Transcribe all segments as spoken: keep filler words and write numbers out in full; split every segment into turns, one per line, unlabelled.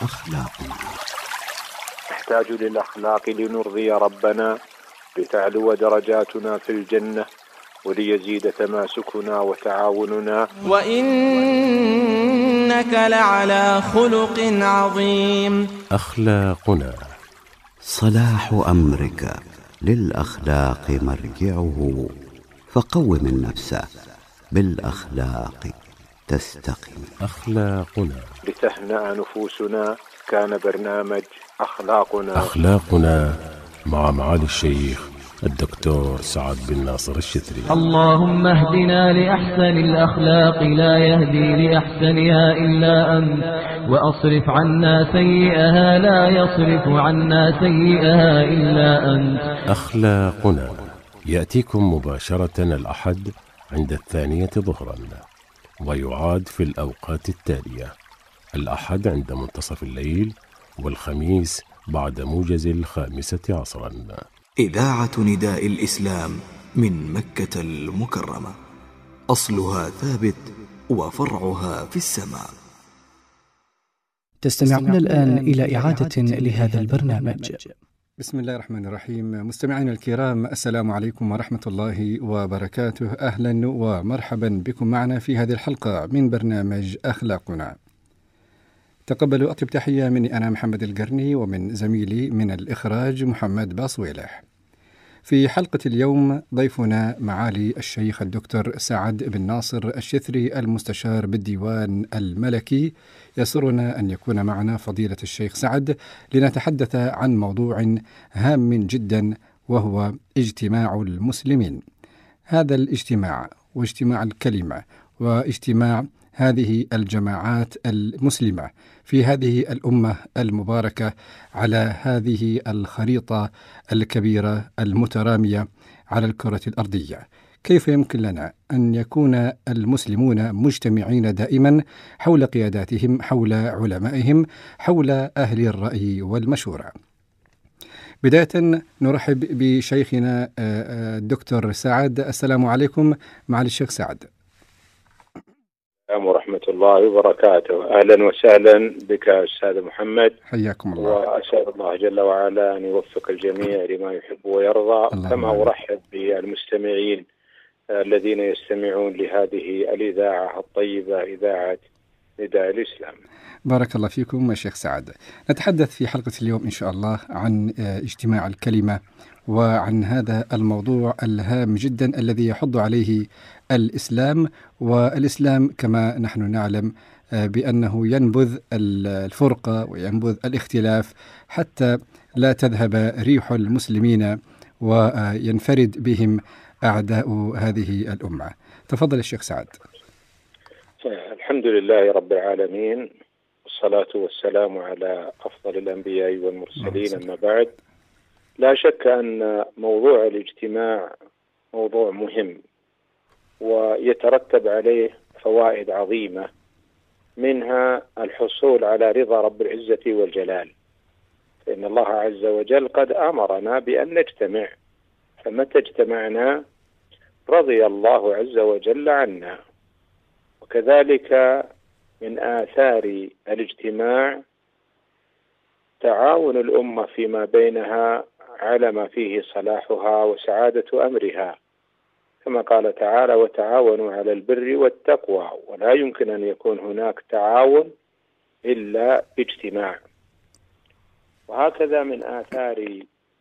أخلاقنا.
نحتاج للأخلاق لنرضي ربنا، لتعلو درجاتنا في الجنة، وليزيد تماسكنا وتعاوننا.
وإنك لعلى خلق عظيم.
أخلاقنا.
صلاح أمرك للأخلاق مرجعه، فقوم النفس بالأخلاق تستقيم.
أخلاقنا.
لتهنأ نفوسنا كان برنامج أخلاقنا.
أخلاقنا مع معالي الشيخ الدكتور سعد بن ناصر الشتري.
اللهم اهدنا لأحسن الأخلاق، لا يهدي لأحسنها إلا أنت، وأصرف عنا سيئها، لا يصرف عنا سيئها إلا أنت.
أخلاقنا يأتيكم مباشرة الأحد عند الثانية ظهرا، ويعاد في الأوقات التالية: الأحد عند منتصف الليل، والخميس بعد موجز الخامسة عصرا.
إذاعة نداء الإسلام من مكة المكرمة، أصلها ثابت وفرعها في السماء.
تستمعون الآن إلى إعادة لهذا البرنامج.
بسم الله الرحمن الرحيم. مستمعينا الكرام، السلام عليكم ورحمة الله وبركاته. أهلا ومرحبا بكم معنا في هذه الحلقة من برنامج أخلاقنا. تقبلوا أطيب تحية مني أنا محمد القرني، ومن زميلي من الإخراج محمد باصويلح. في حلقة اليوم ضيفنا معالي الشيخ الدكتور سعد بن ناصر الشثري، المستشار بالديوان الملكي. يسرنا أن يكون معنا فضيلة الشيخ سعد لنتحدث عن موضوع هام جدا، وهو اجتماع المسلمين. هذا الاجتماع واجتماع الكلمة واجتماع هذه الجماعات المسلمة في هذه الأمة المباركة على هذه الخريطة الكبيرة المترامية على الكرة الأرضية، كيف يمكن لنا أن يكون المسلمون مجتمعين دائما حول قياداتهم، حول علمائهم، حول أهل الرأي والمشورة؟ بداية نرحب بشيخنا الدكتور سعد. السلام عليكم معالي الشيخ سعد.
السلام ورحمة الله وبركاته. أهلا وسهلا بك أستاذ محمد،
حياكم الله.
وأسأل الله جل وعلا أن يوفق الجميع لما يحب ويرضى، كما أرحب بالمستمعين الذين يستمعون لهذه الإذاعة الطيبة، إذاعة نداء الإسلام.
بارك الله فيكم يا شيخ سعد. نتحدث في حلقة اليوم إن شاء الله عن اجتماع الكلمة، وعن هذا الموضوع الهام جدا الذي يحض عليه الإسلام. والإسلام كما نحن نعلم بأنه ينبذ الفرقة وينبذ الاختلاف حتى لا تذهب ريح المسلمين وينفرد بهم أعداء هذه الأمة. تفضل الشيخ سعد.
الحمد لله رب العالمين، والصلاة والسلام على أفضل الأنبياء والمرسلين، أما بعد. لا شك أن موضوع الاجتماع موضوع مهم، ويترتب عليه فوائد عظيمة، منها الحصول على رضا رب العزة والجلال، فإن الله عز وجل قد أمرنا بأن نجتمع، فمتى اجتمعنا رضي الله عز وجل عنا. وكذلك من آثار الاجتماع تعاون الأمة فيما بينها على ما فيه صلاحها وسعادة أمرها، كما قال تعالى: وتعاونوا على البر والتقوى. ولا يمكن أن يكون هناك تعاون إلا باجتماع. وهكذا من آثار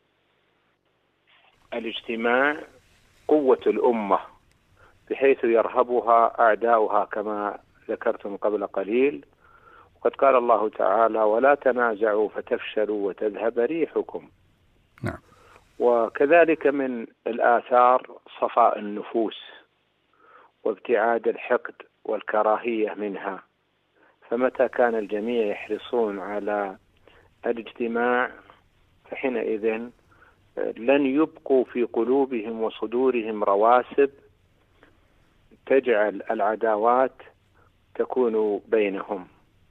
الاجتماع قوة الأمة، بحيث يرهبها أعداؤها كما ذكرتم قبل قليل. وقد قال الله تعالى: ولا تنازعوا فتفشلوا وتذهب ريحكم.
نعم.
وكذلك من الآثار صفاء النفوس وابتعاد الحقد والكراهية منها، فمتى كان الجميع يحرصون على الاجتماع فحينئذ لن يبقوا في قلوبهم وصدورهم رواسب تجعل العداوات تكون بينهم.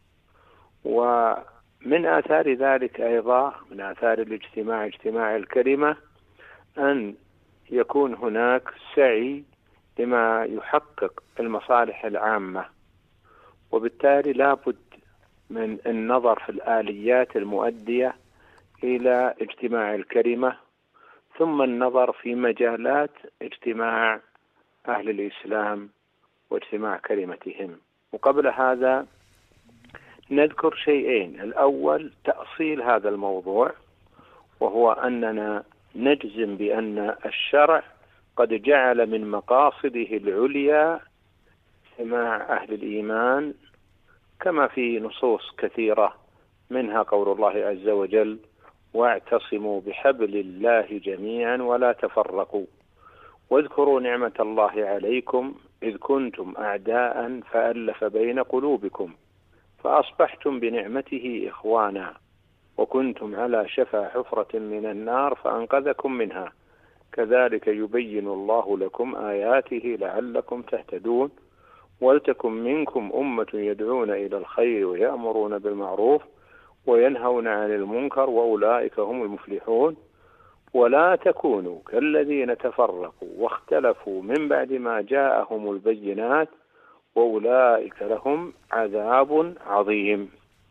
ومن آثار ذلك أيضا، من آثار الاجتماع اجتماع الكلمة، أن يكون هناك سعي لما يحقق المصالح العامة، وبالتالي لا بد من النظر في الآليات المؤدية إلى اجتماع الكلمة، ثم النظر في مجالات اجتماع أهل الإسلام واجتماع كلمتهم. وقبل هذا نذكر شيئين: الأول تأصيل هذا الموضوع، وهو أننا نجزم بأن الشرع قد جعل من مقاصده العليا اجتماع أهل الإيمان، كما في نصوص كثيرة، منها قول الله عز وجل: واعتصموا بحبل الله جميعا ولا تفرقوا واذكروا نعمة الله عليكم إذ كنتم أعداء فألف بين قلوبكم فأصبحتم بنعمته إخوانا وكنتم على شفا حفرة من النار فأنقذكم منها كذلك يبين الله لكم آياته لعلكم تهتدون ولتكن منكم أمة يدعون إلى الخير ويأمرون بالمعروف وينهون عن المنكر وأولئك هم المفلحون ولا تكونوا كالذين تفرقوا واختلفوا من بعد ما جاءهم البينات وأولئك لهم عذاب عظيم.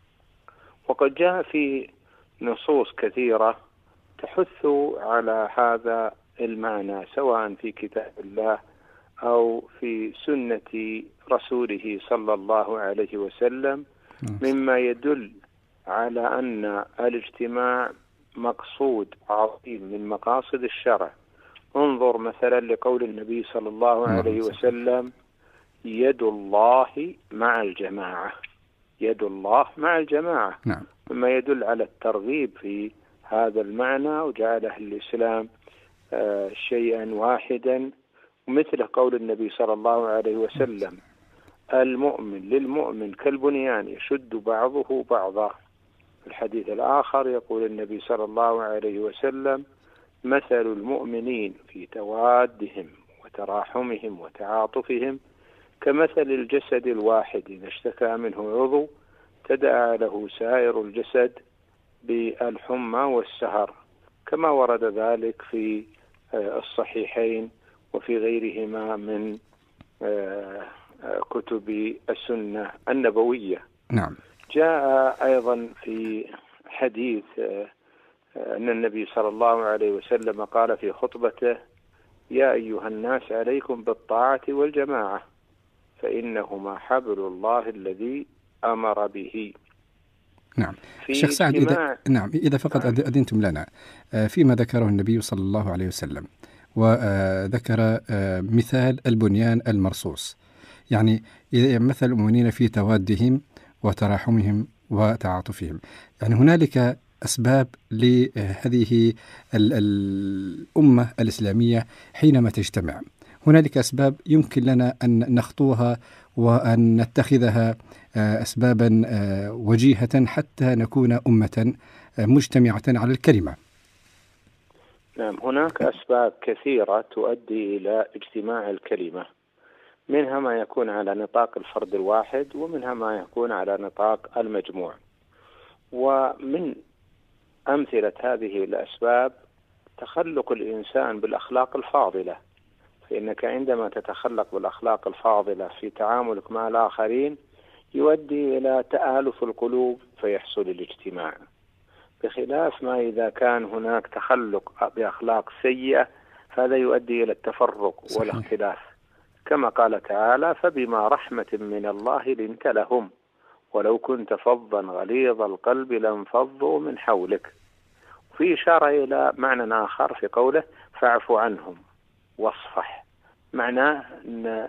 وقد جاء في نصوص كثيرة تحث على هذا المعنى، سواء في كتاب الله أو في سنة رسوله صلى الله عليه وسلم، مما يدل على أن الاجتماع مقصود عظيم من مقاصد الشرع. انظر مثلا لقول النبي صلى الله عليه وسلم: يد الله مع الجماعة. يد الله مع الجماعة،
نعم.
مما يدل على الترغيب في هذا المعنى، وجعل أهل الإسلام آه شيئا واحدا. ومثل قول النبي صلى الله عليه وسلم: المؤمن للمؤمن كالبنيان يشد بعضه بعضا. في الحديث الآخر يقول النبي صلى الله عليه وسلم: مثل المؤمنين في توادهم وتراحمهم وتعاطفهم كمثل الجسد الواحد إذا اشتكى منه عضو تداعى له سائر الجسد بالحمى والسهر، كما ورد ذلك في الصحيحين وفي غيرهما من كتب السنة النبوية.
نعم.
جاء أيضا في حديث أن النبي صلى الله عليه وسلم قال في خطبته: يا أيها الناس عليكم بالطاعة والجماعة فإنهما حبل الله الذي أمر به.
نعم. الشيخ سعد، إذا نعم إذا فقط نعم. أذنتم لنا فيما ذكره النبي صلى الله عليه وسلم، وذكر مثال البنيان المرصوص، يعني مثل المؤمنين في توادهم وتراحمهم وتعاطفهم، يعني هنالك أسباب لهذه الأمة الإسلامية حينما تجتمع. هنالك أسباب يمكن لنا أن نخطوها وأن نتخذها أسبابا وجيهة حتى نكون أمة مجتمعة على الكلمة.
نعم، هناك أسباب كثيرة تؤدي إلى اجتماع الكلمة، منها ما يكون على نطاق الفرد الواحد ومنها ما يكون على نطاق المجموع. ومن أمثلة هذه الأسباب تخلق الإنسان بالأخلاق الفاضلة، فإنك عندما تتخلق بالأخلاق الفاضلة في تعاملك مع الآخرين يؤدي إلى تآلف القلوب فيحصل الاجتماع، بخلاف ما إذا كان هناك تخلق بأخلاق سيئة هذا يؤدي إلى التفرق والاختلاف، كما قال تعالى: فبما رحمة من الله لنت لهم ولو كنت فظا غليظ القلب لانفضوا من حولك. وفي إشارة إلى معنى آخر في قوله: فاعف عنهم واصفح، معناه أن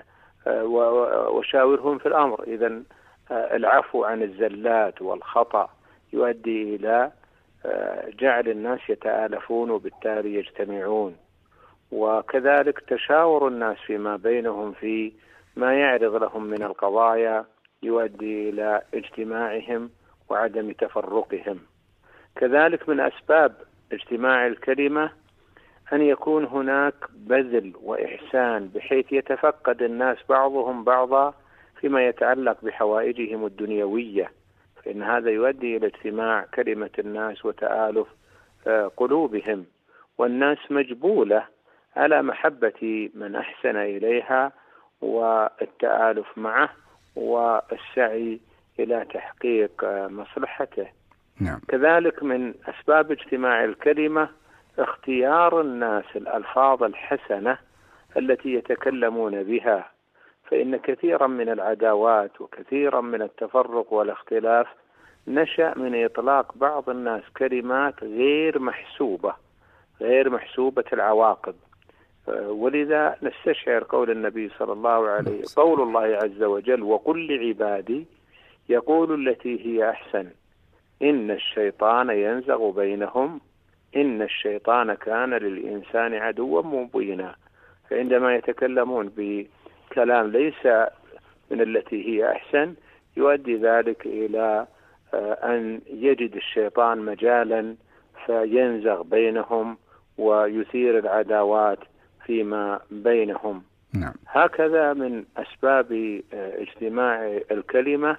وشاورهم في الأمر. إذن العفو عن الزلات والخطأ يؤدي إلى جعل الناس يتآلفون وبالتالي يجتمعون، وكذلك تشاور الناس فيما بينهم في ما يعرض لهم من القضايا يؤدي إلى اجتماعهم وعدم تفرقهم. كذلك من أسباب اجتماع الكلمة أن يكون هناك بذل وإحسان بحيث يتفقد الناس بعضهم بعضا فيما يتعلق بحوائجهم الدنيوية، فإن هذا يؤدي إلى اجتماع كلمة الناس وتآلف قلوبهم. والناس مجبولة على محبة من أحسن إليها والتآلف معه والسعي إلى تحقيق مصلحته.
نعم.
كذلك من أسباب اجتماع الكلمة اختيار الناس الألفاظ الحسنة التي يتكلمون بها، فإن كثيرا من العداوات وكثيرا من التفرق والاختلاف نشأ من إطلاق بعض الناس كلمات غير محسوبة غير محسوبة العواقب. ولذا نستشعر قول النبي صلى الله عليه وسلم، قول الله عز وجل: وقل لعبادي يقول التي هي أحسن إن الشيطان ينزغ بينهم إن الشيطان كان للإنسان عدوا مبينا. فعندما يتكلمون بكلام ليس من التي هي أحسن يؤدي ذلك إلى أن يجد الشيطان مجالا فينزغ بينهم ويثير العداوات فيما بينهم.
نعم.
هكذا من أسباب اجتماع الكلمة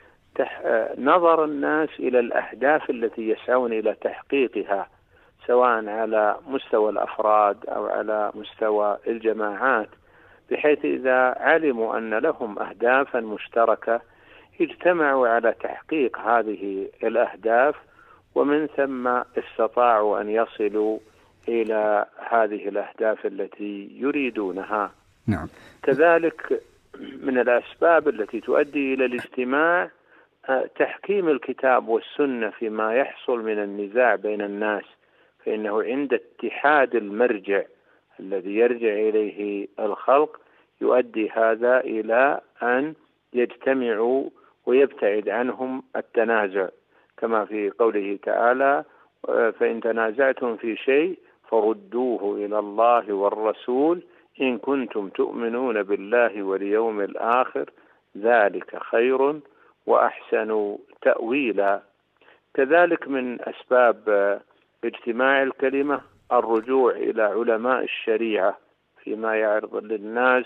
نظر الناس إلى الأهداف التي يسعون إلى تحقيقها، سواء على مستوى الأفراد أو على مستوى الجماعات، بحيث إذا علموا أن لهم أهدافا مشتركة اجتمعوا على تحقيق هذه الأهداف، ومن ثم استطاعوا أن يصلوا إلى هذه الأهداف التي يريدونها.
نعم.
كذلك من الأسباب التي تؤدي إلى الاجتماع تحكيم الكتاب والسنة فيما يحصل من النزاع بين الناس، فإنه عند اتحاد المرجع الذي يرجع إليه الخلق يؤدي هذا إلى أن يجتمعوا ويبتعد عنهم التنازع، كما في قوله تعالى: فإن تنازعتم في شيء فردوه إلى الله والرسول إن كنتم تؤمنون بالله واليوم الآخر ذلك خير وأحسن تأويلا. كذلك من أسباب اجتماع الكلمة الرجوع إلى علماء الشريعة فيما يعرض للناس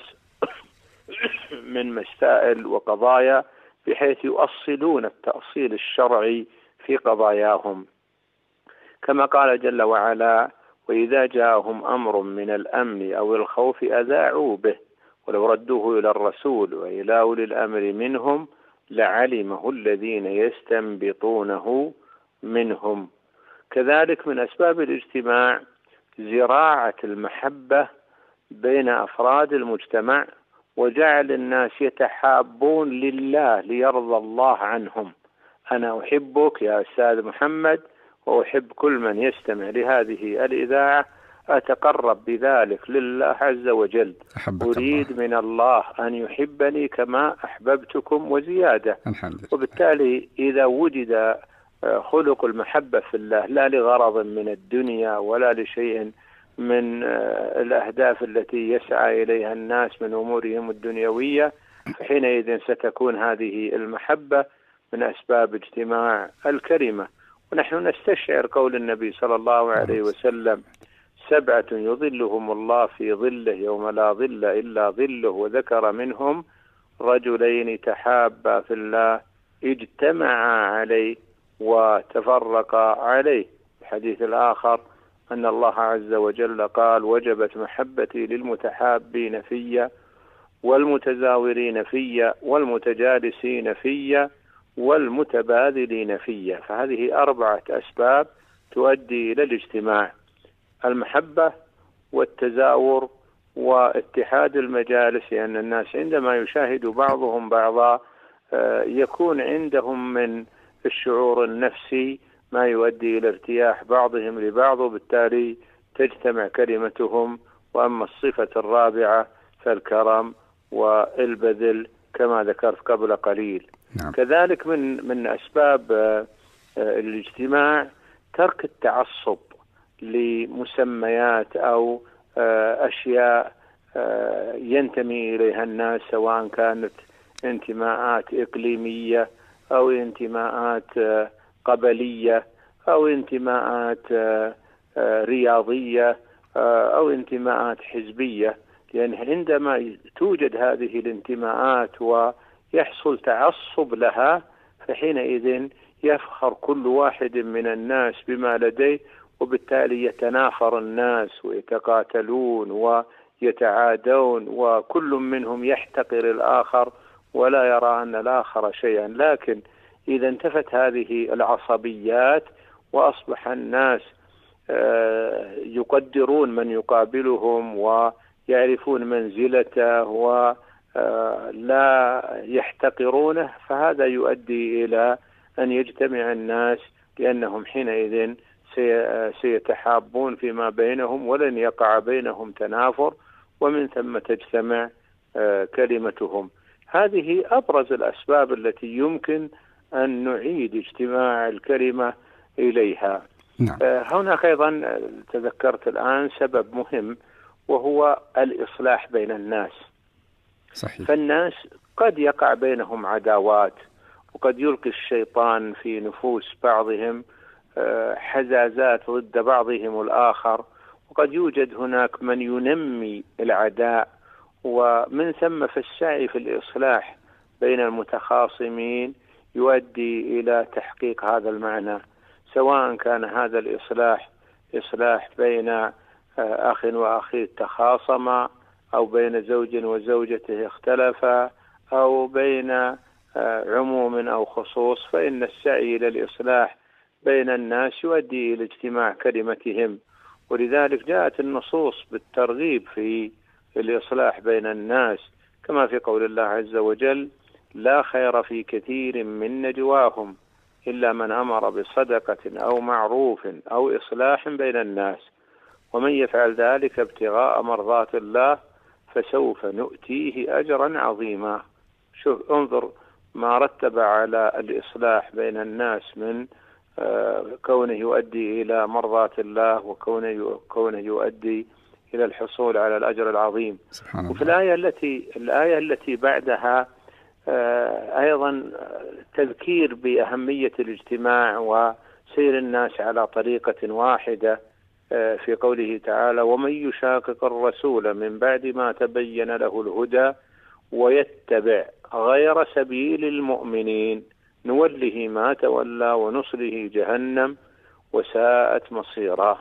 من مسائل وقضايا، بحيث يؤصلون التأصيل الشرعي في قضاياهم، كما قال جل وعلا: وإذا جاءهم أمر من الأمن أو الخوف أذاعوا به ولو ردوه إلى الرسول وإلى أولي الأمر منهم لعلمه الذين يستنبطونه منهم. كذلك من أسباب الاجتماع زراعة المحبة بين أفراد المجتمع، وجعل الناس يتحابون لله ليرضى الله عنهم. أنا أحبك يا أستاذ محمد وأحب كل من يستمع لهذه الإذاعة، أتقرب بذلك لله عز وجل، أريد الله. من الله أن يحبني كما أحببتكم وزيادة. وبالتالي إذا وجد خلق المحبة في الله لا لغرض من الدنيا ولا لشيء من الأهداف التي يسعى إليها الناس من أمورهم الدنيوية، فحينئذ ستكون هذه المحبة من أسباب اجتماع الكلمة. ونحن نستشعر قول النبي صلى الله عليه وسلم: سبعة يظلهم الله في ظله يوم لا ظل إلا ظله، وذكر منهم رجلين تحابا في الله اجتمعا عليه وتفرقا عليه. الحديث الآخر أن الله عز وجل قال: وجبت محبتي للمتحابين في والمتزاورين في والمتجالسين في والمتبادلين في. فهذه أربعة أسباب تؤدي إلى الاجتماع: المحبة والتزاور واتحاد المجالس، لأن يعني الناس عندما يشاهد بعضهم بعضا يكون عندهم من الشعور النفسي ما يؤدي إلى ارتياح بعضهم لبعض، وبالتالي تجتمع كلمتهم. وأما الصفة الرابعة فالكرم والبذل كما ذكرت قبل قليل.
نعم.
كذلك من من أسباب الاجتماع ترك التعصب لمسميات أو أشياء ينتمي إليها الناس، سواء كانت انتماءات إقليمية أو انتماءات قبلية أو انتماءات رياضية أو انتماءات حزبية. لأن عندما توجد هذه الانتماءات ويحصل تعصب لها فحينئذ يفخر كل واحد من الناس بما لديه، وبالتالي يتنافر الناس ويتقاتلون ويتعادون، وكل منهم يحتقر الآخر ولا يرى أن الآخر شيئا. لكن إذا انتفت هذه العصبيات وأصبح الناس يقدرون من يقابلهم ويعرفون منزلته ولا يحتقرونه، فهذا يؤدي إلى أن يجتمع الناس، لأنهم حينئذ سيتحابون فيما بينهم ولن يقع بينهم تنافر، ومن ثم تجتمع كلمتهم. هذه أبرز الأسباب التي يمكن أن نعيد اجتماع الكلمة إليها.
نعم.
هناك أيضا تذكرت الآن سبب مهم، وهو الإصلاح بين الناس.
صحيح.
فالناس قد يقع بينهم عداوات، وقد يلقي الشيطان في نفوس بعضهم حزازات ضد بعضهم الآخر، وقد يوجد هناك من ينمي العداء، ومن ثم فالسعي في الإصلاح بين المتخاصمين يؤدي إلى تحقيق هذا المعنى، سواء كان هذا الإصلاح إصلاح بين أخ وأخيه تخاصما، أو بين زوج وزوجته اختلفا، أو بين عموم أو خصوص، فإن السعي إلى الإصلاح بين الناس يؤدي إلى اجتماع كلمتهم. ولذلك جاءت النصوص بالترغيب في الإصلاح بين الناس، كما في قول الله عز وجل: لا خير في كثير من نجواهم إلا من أمر بصدقة أو معروف أو إصلاح بين الناس، ومن يفعل ذلك ابتغاء مرضات الله فسوف نؤتيه أجرا عظيما. شوف، انظر ما رتب على الإصلاح بين الناس من كونه يؤدي إلى مرضات الله، وكونه كونه يؤدي إلى الحصول على الأجر العظيم. وفي الآية التي الآية التي بعدها أيضا تذكير بأهمية الاجتماع وسير الناس على طريقة واحدة، في قوله تعالى: ومن يشاقق الرسول من بعد ما تبين له الهدى ويتبع غير سبيل المؤمنين نوله ما تولى ونصله جهنم وساءت مصيرا.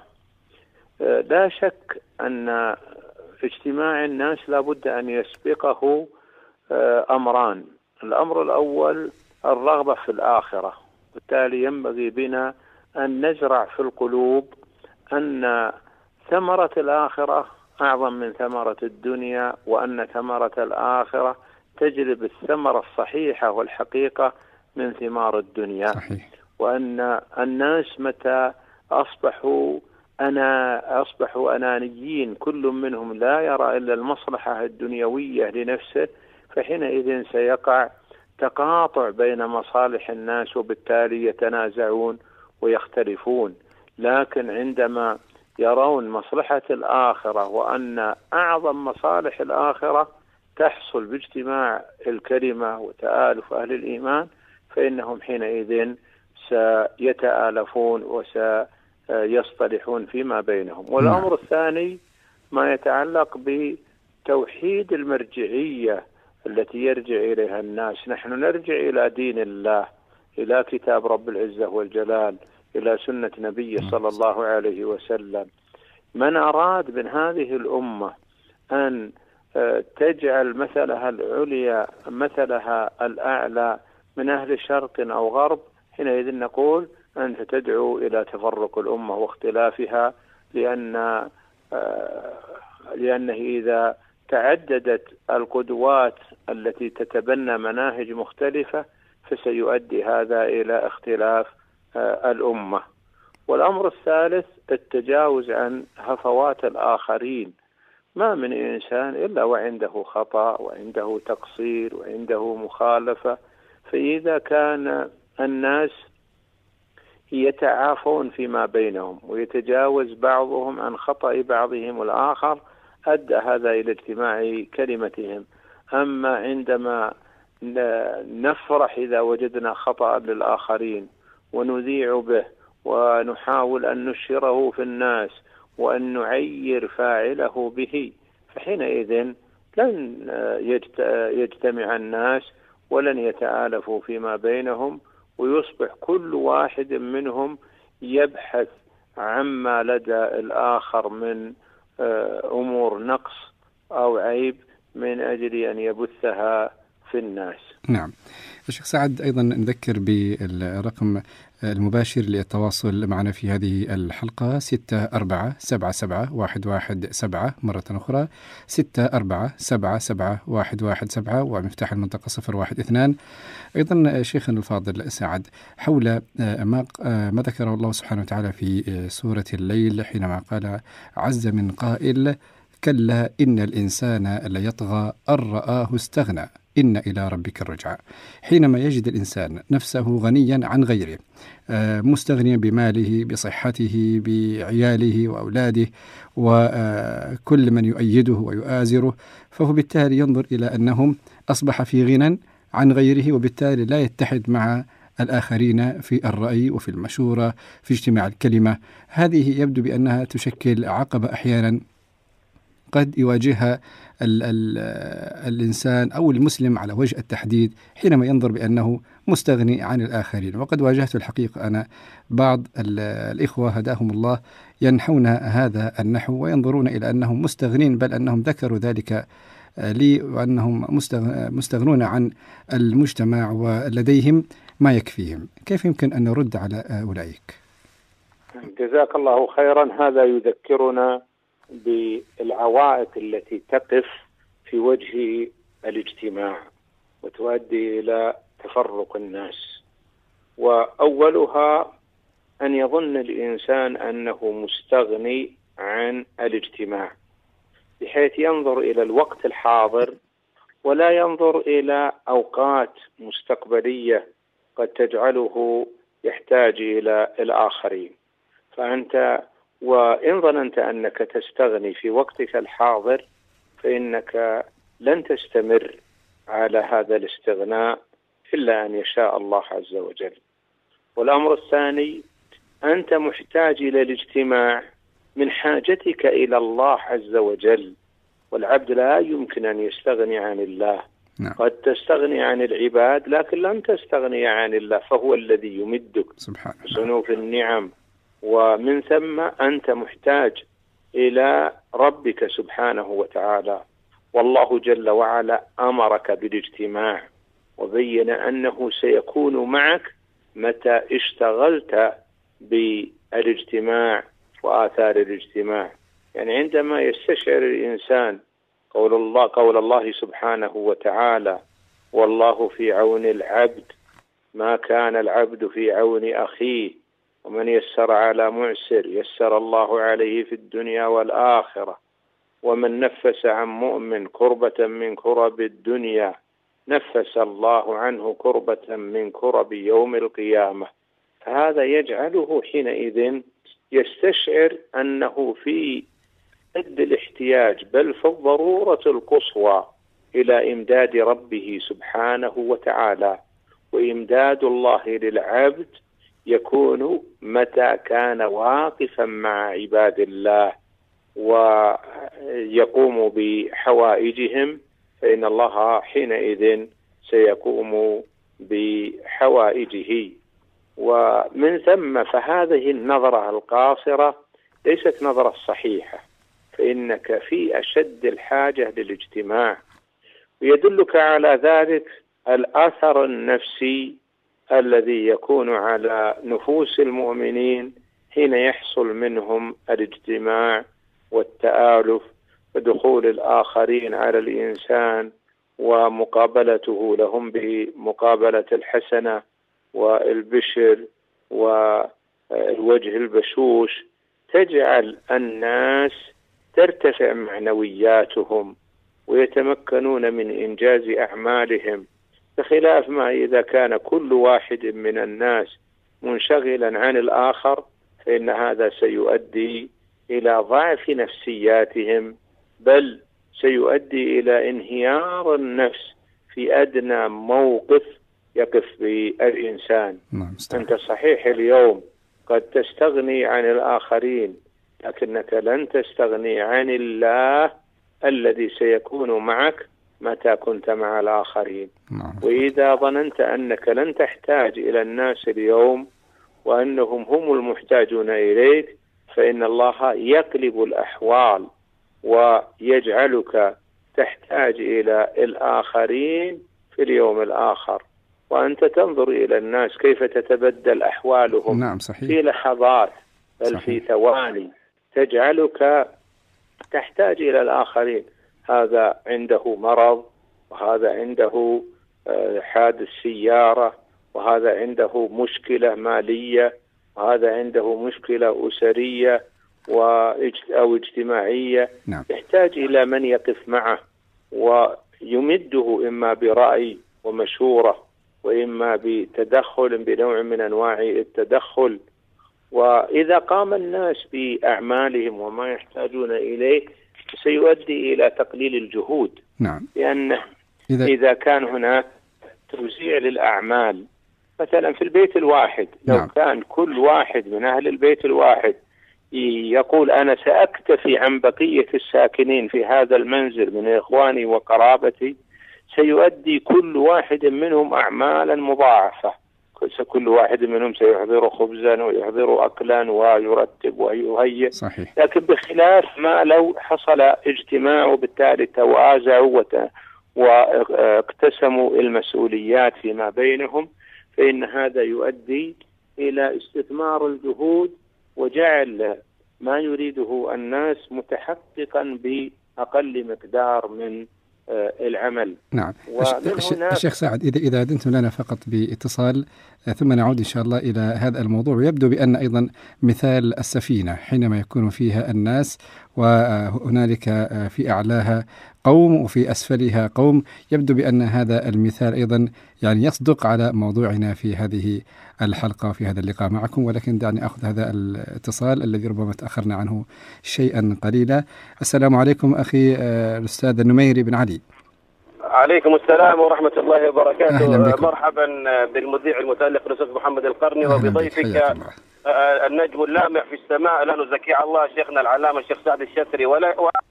لا شك أن اجتماع الناس لا بد أن يسبقه أمران. الأمر الأول الرغبة في الآخرة، بالتالي ينبغي بنا أن نزرع في القلوب أن ثمرة الآخرة أعظم من ثمرة الدنيا، وأن ثمرة الآخرة تجلب الثمرة الصحيحة والحقيقة من ثمار الدنيا.
صحيح.
وأن الناس متى أصبحوا أنا أصبحوا أنانيين، كل منهم لا يرى إلا المصلحة الدنيوية لنفسه، فحينئذ سيقع تقاطع بين مصالح الناس، وبالتالي يتنازعون ويختلفون. لكن عندما يرون مصلحة الآخرة، وأن أعظم مصالح الآخرة تحصل باجتماع الكلمة وتآلف أهل الإيمان، فإنهم حينئذ سيتآلفون وسيصطلحون فيما بينهم. والأمر الثاني ما يتعلق بتوحيد المرجعية التي يرجع إليها الناس. نحن نرجع إلى دين الله، إلى كتاب رب العزة والجلال، إلى سنة نبي صلى الله عليه وسلم. من أراد من هذه الأمة أن تجعل مثلها العليا مثلها الأعلى من أهل شرق أو غرب، حينئذ نقول أنت تدعو إلى تفرق الأمة واختلافها، لأن لأنه إذا تعددت القدوات التي تتبنى مناهج مختلفة فسيؤدي هذا إلى اختلاف الأمة. والأمر الثالث التجاوز عن هفوات الآخرين. ما من إنسان إلا وعنده خطأ وعنده تقصير وعنده مخالفة، فإذا كان الناس يتعافون فيما بينهم ويتجاوز بعضهم عن خطأ بعضهم الآخر، أدى هذا إلى اجتماع كلمتهم. أما عندما نفرح إذا وجدنا خطأ للآخرين ونذيع به ونحاول أن نشهره في الناس وأن نعير فاعله به، فحينئذ لن يجتمع الناس ولن يتآلفوا فيما بينهم، ويصبح كل واحد منهم يبحث عما لدى الآخر من أمور نقص أو عيب من أجل أن يبثها في الناس.
نعم. الشيخ سعد، أيضا نذكر بالرقم المباشر للتواصل معنا في هذه الحلقة ستة أربعة سبعة سبعة واحد واحد سبعة، مرة أخرى ستة أربعة سبعة سبعة واحد واحد سبعة، ومفتاح المنطقة صفر واحد اثنان. أيضا شيخنا الفاضل سعد، حول ما ما ذكره الله سبحانه وتعالى في سورة الليل حينما قال عز من قائل كلا إن الإنسان ليطغى أن رآه استغنى إن إلى ربك الرجعى. حينما يجد الإنسان نفسه غنيا عن غيره، مستغنيا بماله بصحته بعياله وأولاده وكل من يؤيده ويؤازره، فهو بالتالي ينظر إلى أنهم أصبح في غنى عن غيره، وبالتالي لا يتحد مع الآخرين في الرأي وفي المشورة في اجتماع الكلمة. هذه يبدو بأنها تشكل عقبة أحيانا قد يواجهها ال ال الإنسان أو المسلم على وجه التحديد حينما ينظر بأنه مستغني عن الآخرين. وقد واجهت الحقيقة أنا بعض الإخوة هداهم الله ينحون هذا النحو وينظرون إلى أنهم مستغنين، بل أنهم ذكروا ذلك لي وأنهم مستغنون عن المجتمع ولديهم ما يكفيهم. كيف يمكن أن نرد على أولئك؟
جزاك الله خيرا. هذا يذكرنا بالعوائق التي تقف في وجه الاجتماع وتؤدي إلى تفرق الناس، وأولها أن يظن الإنسان أنه مستغني عن الاجتماع، بحيث ينظر إلى الوقت الحاضر ولا ينظر إلى أوقات مستقبلية قد تجعله يحتاج إلى الآخرين. فأنت وإن ظننت أنك تستغني في وقتك الحاضر فإنك لن تستمر على هذا الاستغناء إلا أن يشاء الله عز وجل. والأمر الثاني، أنت محتاج إلى الاجتماع من حاجتك إلى الله عز وجل، والعبد لا يمكن أن يستغني عن الله. نعم. قد تستغني عن العباد لكن لن تستغني عن الله، فهو الذي يمدك بصنوف النعم، ومن ثم أنت محتاج إلى ربك سبحانه وتعالى. والله جل وعلا أمرك بالاجتماع وبين أنه سيكون معك متى اشتغلت بالاجتماع وآثار الاجتماع. يعني عندما يستشعر الإنسان قول الله قول الله سبحانه وتعالى والله في عون العبد ما كان العبد في عون أخيه ومن يسر على معسر يسر الله عليه في الدنيا والآخرة ومن نفس عن مؤمن كربة من كرب الدنيا نفس الله عنه كربة من كرب يوم القيامة. فهذا يجعله حينئذ يستشعر أنه في قد الاحتياج بل في الضرورة القصوى إلى إمداد ربه سبحانه وتعالى. وإمداد الله للعبد يكون متى كان واقفا مع عباد الله ويقوم بحوائجهم، فإن الله حينئذ سيقوم بحوائجه. ومن ثم فهذه النظرة القاصرة ليست نظرة صحيحة، فإنك في أشد الحاجة للاجتماع. ويدلك على ذلك الأثر النفسي الذي يكون على نفوس المؤمنين حين يحصل منهم الاجتماع والتآلف ودخول الآخرين على الإنسان ومقابلته لهم بمقابلة الحسنة والبشر والوجه البشوش، تجعل الناس ترتفع معنوياتهم ويتمكنون من إنجاز أعمالهم، بخلاف ما إذا كان كل واحد من الناس منشغلا عن الآخر فإن هذا سيؤدي إلى ضعف نفسياتهم، بل سيؤدي إلى انهيار النفس في أدنى موقف يقف بالإنسان. أنت صحيح اليوم قد تستغني عن الآخرين لكنك لن تستغني عن الله الذي سيكون معك متى كنت مع الآخرين. وإذا ظننت أنك لن تحتاج إلى الناس اليوم وأنهم هم المحتاجون إليك فإن الله يقلب الأحوال ويجعلك تحتاج إلى الآخرين في اليوم الآخر، وأنت تنظر إلى الناس كيف تتبدل أحوالهم
نعم صحيح.
في لحظات بل
صحيح.
في ثواني تجعلك تحتاج إلى الآخرين. هذا عنده مرض، وهذا عنده حادث سيارة، وهذا عنده مشكلة مالية، وهذا عنده مشكلة أسرية أو اجتماعية.
نعم.
يحتاج إلى من يقف معه ويمده إما برأي ومشورة، وإما بتدخل بنوع من أنواع التدخل. وإذا قام الناس بأعمالهم وما يحتاجون إليه سيؤدي إلى تقليل الجهود.
نعم.
لأن
إذا,
إذا كان هناك توزيع للأعمال مثلا في البيت الواحد، لو
نعم.
كان كل واحد من أهل البيت الواحد يقول أنا سأكتفي عن بقية الساكنين في هذا المنزل من إخواني وقرابتي، سيؤدي كل واحد منهم أعمالا مضاعفة. كل واحد منهم سيحضر خبزا ويحضر أكلا ويرتب ويهيئ.
صحيح.
لكن بخلاف ما لو حصل اجتماع وبالتالي توازعوا واقتسموا المسؤوليات فيما بينهم، فإن هذا يؤدي إلى استثمار الجهود وجعل ما يريده الناس متحققا بأقل مقدار من العمل.
نعم. الشيخ سعد، إذا إذا أذنتم لنا فقط باتصال ثم نعود إن شاء الله إلى هذا الموضوع. ويبدو بأن أيضا مثال السفينة حينما يكون فيها الناس وهنالك في أعلاها قوم وفي أسفلها قوم، يبدو بأن هذا المثال أيضا يعني يصدق على موضوعنا في هذه الحلقة وفي هذا اللقاء معكم. ولكن دعني أخذ هذا الاتصال الذي ربما تأخرنا عنه شيئا قليلا. السلام عليكم أخي الأستاذ النميري بن علي.
عليكم السلام ورحمة الله وبركاته.
مرحبا
بالمذيع المتألق الأستاذ محمد القرني وبضيفك النجم اللامع في السماء لا نزكي على الله شيخنا العلامة الشيخ سعد الشتري. ولا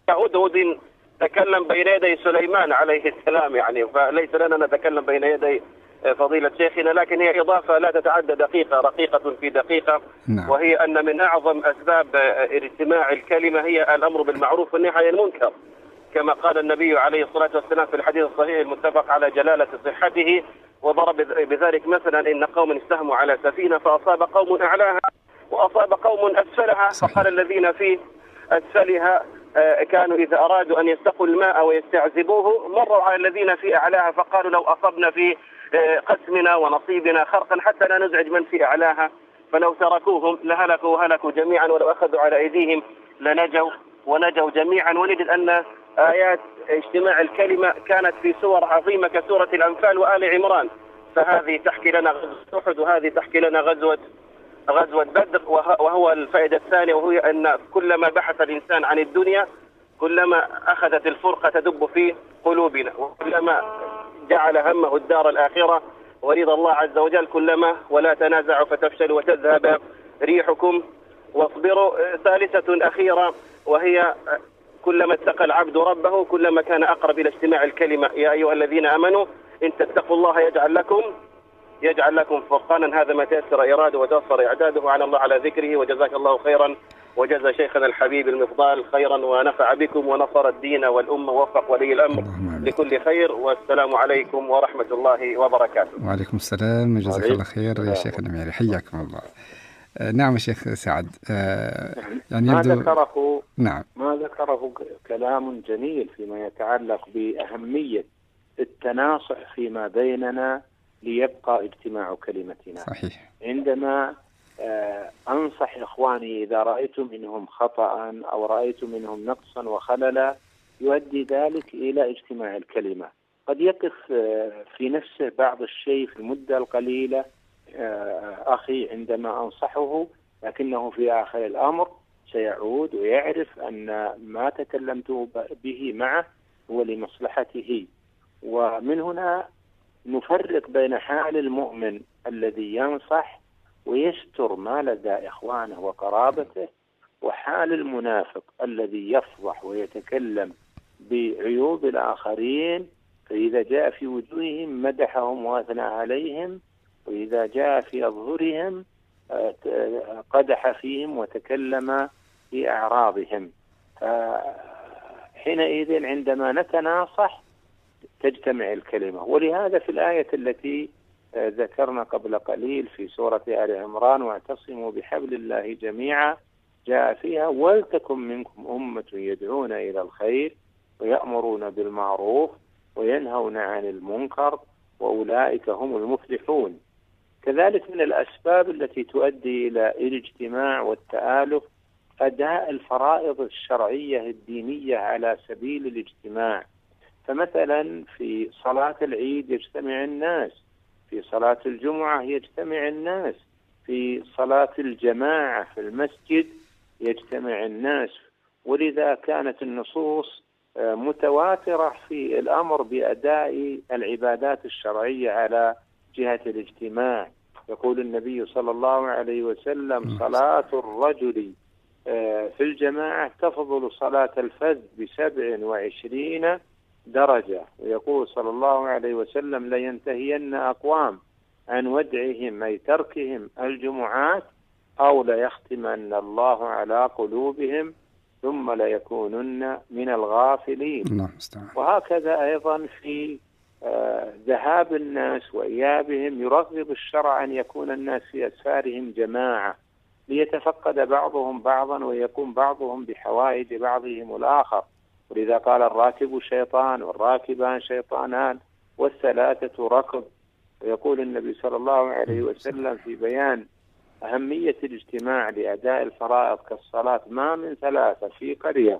هدهد تكلم بين يدي سليمان عليه السلام، يعني فليس لنا نتكلم بين يدي فضيلة شيخنا، لكن هي إضافة لا تتعدى دقيقة رقيقة في دقيقة.
نعم.
وهي أن من أعظم أسباب اجتماع الكلمة هي الأمر بالمعروف والنهي عن المنكر، كما قال النبي عليه الصلاة والسلام في الحديث الصحيح المتفق على جلالة صحته، وضرب بذلك مثلا إن قوم استهموا على سفينة فأصاب قوم أعلاها وأصاب قوم أسفلها، فقال الذين في أسفلها كانوا إذا أرادوا أن يستقوا الماء ويستعذبوه مروا على الذين في أعلاها فقالوا لو أصبنا في قسمنا ونصيبنا خرقا حتى لا نزعج من في أعلاها، فلو تركوهم لهلكوا وهلكوا جميعا، ولو أخذوا على أيديهم لنجوا ونجوا جميعا. ونجد أن آيات اجتماع الكلمة كانت في سور عظيمة كسورة الأنفال وآل عمران، فهذه تحكي لنا غزوة أحد وهذه تحكي لنا غزوة غزوة بدر. وهو الفائدة الثانية، وهي أن كلما بحث الإنسان عن الدنيا كلما أخذت الفرقة تدب في قلوبنا، وكلما جعل همه الدار الآخرة ورضا الله عز وجل كلما ولا تنازعوا فتفشلوا وتذهب ريحكم واصبروا. ثالثة أخيرة، وهي كلما اتقى العبد ربه كلما كان أقرب إلى اجتماع الكلمة. يا أيها الذين آمنوا إن تتقوا الله يجعل لكم يجعل لكم فرقانا. هذا ما تيسر إراده وتيسر إعداده على الله على ذكره. وجزاك الله خيرا، وجزا شيخنا الحبيب المفضال خيرا، ونفع بكم ونصر الدين والأمة ووفق ولي الأمر لكل خير. والسلام عليكم ورحمة الله وبركاته.
وعليكم السلام، جزاك الله خير يا شيخ النميري، حياكم الله. نعم شيخ سعد.
يعني ما ذكره
نعم
ما ذكره كلام جميل فيما يتعلق بأهمية التناصح فيما بيننا ليبقى اجتماع كلمتنا.
صحيح.
عندما أنصح إخواني إذا رأيت منهم خطأ أو رأيت منهم نقصا وخللا يؤدي ذلك إلى اجتماع الكلمة. قد يقف في نفسه بعض الشيء في المدة القليلة أخي عندما أنصحه، لكنه في آخر الأمر سيعود ويعرف أن ما تكلمت به معه هو لمصلحته. ومن هنا نفرق بين حال المؤمن الذي ينصح ويستر ما لدى إخوانه وقرابته، وحال المنافق الذي يفضح ويتكلم بعيوب الآخرين، فإذا جاء في وجوههم مدحهم وأثنى عليهم، وإذا جاء في أظهرهم قدح فيهم وتكلم في أعراضهم. حينئذ عندما نتناصح تجتمع الكلمة. ولهذا في الآية التي ذكرنا قبل قليل في سورة آل عمران واعتصموا بحبل الله جميعا، جاء فيها ولتكن منكم أمة يدعون إلى الخير ويأمرون بالمعروف وينهون عن المنكر وأولئك هم المفلحون. كذلك من الأسباب التي تؤدي إلى الاجتماع والتآلف أداء الفرائض الشرعية الدينية على سبيل الاجتماع. فمثلا في صلاة العيد يجتمع الناس، في صلاة الجمعة يجتمع الناس، في صلاة الجماعة في المسجد يجتمع الناس. ولذا كانت النصوص متواترة في الأمر بأداء العبادات الشرعية على جهة الاجتماع. يقول النبي صلى الله عليه وسلم صلاة الرجل في الجماعة تفضل صلاة الفذ بسبع وعشرين درجة. ويقول صلى الله عليه وسلم لينتهين أقوام عن ودعهم أي تركهم الجمعات أو ليختمن الله على قلوبهم ثم ليكونن من الغافلين. وهكذا أيضا في آه ذهاب الناس وإيابهم يرغب الشرع أن يكون الناس في أسفارهم جماعة ليتفقد بعضهم بعضا ويكون بعضهم بحوائج بعضهم الآخر. ولذا قال الراكب شيطان والراكبان شيطانان والثلاثة ركب. ويقول النبي صلى الله عليه وسلم في بيان أهمية الاجتماع لأداء الفرائض كالصلاة ما من ثلاثة في قرية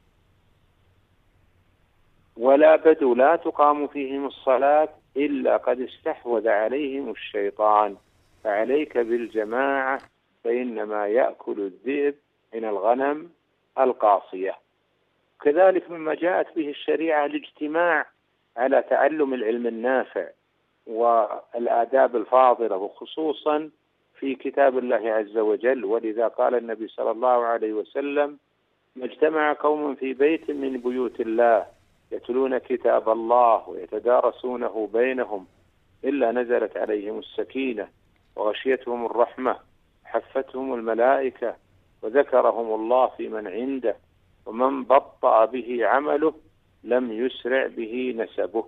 ولا بدو لا تقام فيهم الصلاة إلا قد استحوذ عليهم الشيطان فعليك بالجماعة فإنما يأكل الذئب من الغنم القاصية. كذلك مما جاءت به الشريعة الاجتماع على تعلم العلم النافع والآداب الفاضلة وخصوصا في كتاب الله عز وجل. ولذا قال النبي صلى الله عليه وسلم ما اجتمع قوم في بيت من بيوت الله يتلون كتاب الله ويتدارسونه بينهم إلا نزلت عليهم السكينة وغشيتهم الرحمة حفتهم الملائكة وذكرهم الله في من عنده ومن بطأ به عمله لم يسرع به نسبه.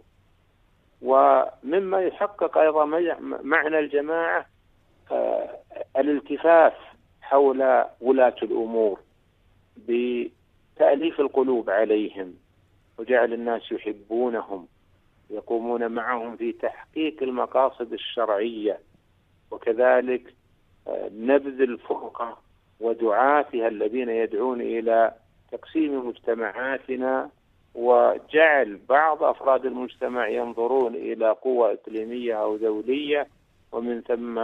ومما يحقق أيضا معنى الجماعة آه الالتفاف حول ولاة الأمور بتأليف القلوب عليهم وجعل الناس يحبونهم يقومون معهم في تحقيق المقاصد الشرعية. وكذلك آه نبذ الفرقة ودعاتها الذين يدعون إلى تقسيم مجتمعاتنا وجعل بعض أفراد المجتمع ينظرون إلى قوة إقليمية أو دولية ومن ثم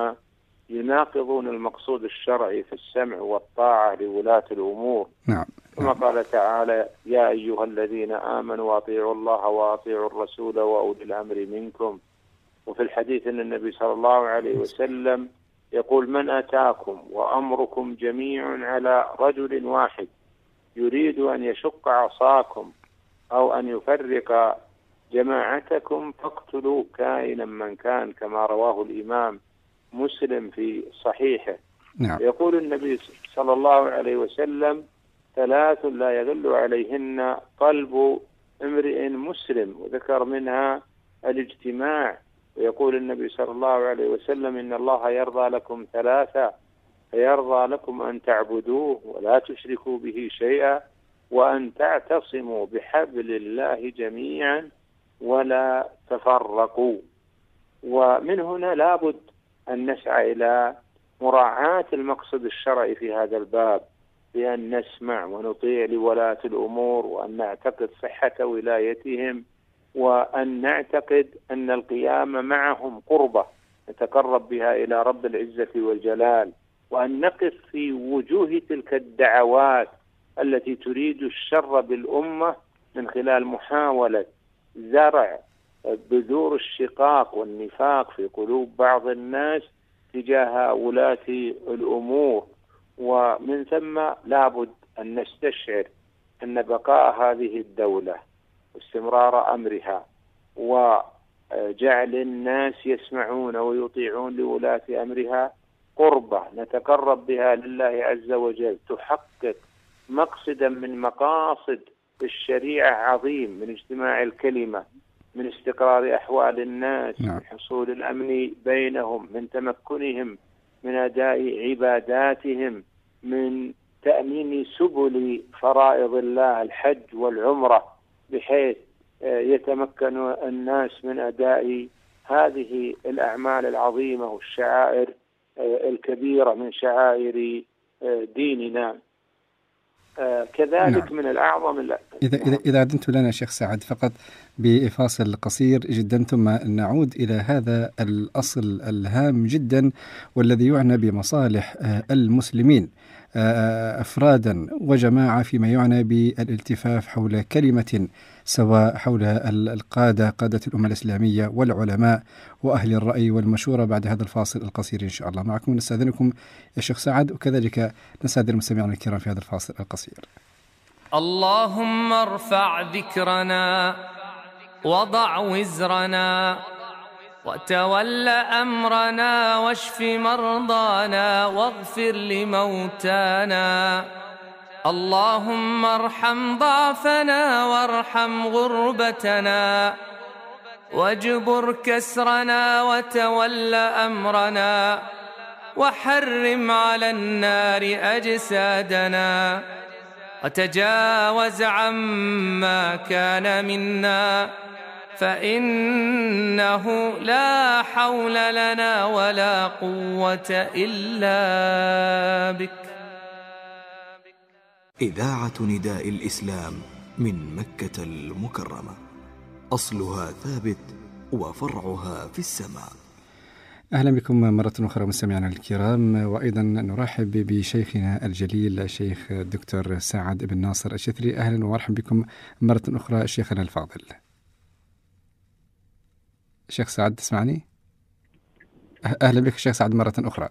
يناقضون المقصود الشرعي في السمع والطاعة لولاة الأمور.
نعم.
كما قال تعالى يا أيها الذين آمنوا وأطيعوا الله وأطيعوا الرسول وأولي الأمر منكم. وفي الحديث أن النبي صلى الله عليه وسلم يقول من أتاكم وأمركم جميع على رجل واحد يريد أن يشق عصاكم أو أن يفرق جماعتكم فاقتلوا كائنا من كان كما رواه الإمام مسلم في صحيحه.
نعم.
يقول النبي صلى الله عليه وسلم ثلاث لا يغل عليهن قلب امرئ مسلم وذكر منها الاجتماع. ويقول النبي صلى الله عليه وسلم إن الله يرضى لكم ثلاثة فيرضى لكم أن تعبدوه ولا تشركوا به شيئا وأن تعتصموا بحبل الله جميعا ولا تفرقوا. ومن هنا لابد أن نسعى إلى مراعاة المقصد الشرعي في هذا الباب بأن نسمع ونطيع لولاة الأمور وأن نعتقد صحة ولايتهم وأن نعتقد أن القيام معهم قربة نتقرب بها إلى رب العزة والجلال وأن نقف في وجوه تلك الدعوات التي تريد الشر بالأمة من خلال محاولة زرع بذور الشقاق والنفاق في قلوب بعض الناس تجاه ولاة الأمور. ومن ثم لابد أن نستشعر أن بقاء هذه الدولة واستمرار أمرها وجعل الناس يسمعون ويطيعون لولاة أمرها قربة نتقرب بها لله عز وجل تحقق مقصدا من مقاصد الشريعة عظيم من اجتماع الكلمة من استقرار أحوال الناس،
نعم.
من حصول الأمن بينهم، من تمكنهم من أداء عباداتهم، من تأمين سبل فرائض الله الحج والعمرة بحيث يتمكن الناس من أداء هذه الأعمال العظيمة والشعائر الكبيرة من شعائر ديننا. كذلك نعم. من الأعظم ال...
إذا إذا إذا أذنت لنا شيخ سعد فقط بفاصل قصير جدا ثم نعود إلى هذا الأصل الهام جدا والذي يعنى بمصالح المسلمين أفرادا وجماعة، فيما يعنى بالالتفاف حول كلمة سواء حول القادة قادة الأمة الإسلامية والعلماء وأهل الرأي والمشورة. بعد هذا الفاصل القصير إن شاء الله معكم. نستأذنكم يا شيخ سعد، وكذلك نستأذن المستمعين الكرام في هذا الفاصل القصير.
اللهم ارفع ذكرنا وضع وزرنا وتول أمرنا واشف مرضانا واغفر لموتانا. اللهم ارحم ضعفنا وارحم غربتنا واجبر كسرنا وتول أمرنا وحرم على النار أجسادنا وتجاوز عما كان منا، فإنه لا حول لنا ولا قوة إلا بك.
إذاعة نداء الإسلام من مكة المكرمة، أصلها ثابت وفرعها في السماء.
أهلا بكم مرة أخرى مستمعينا الكرام، وأيضا نرحب بشيخنا الجليل الشيخ الدكتور سعد بن ناصر الشثري. أهلا ومرحبا بكم مرة أخرى شيخنا الفاضل. شيخ سعد تسمعني؟ أهلا بك شيخ سعد مرة أخرى.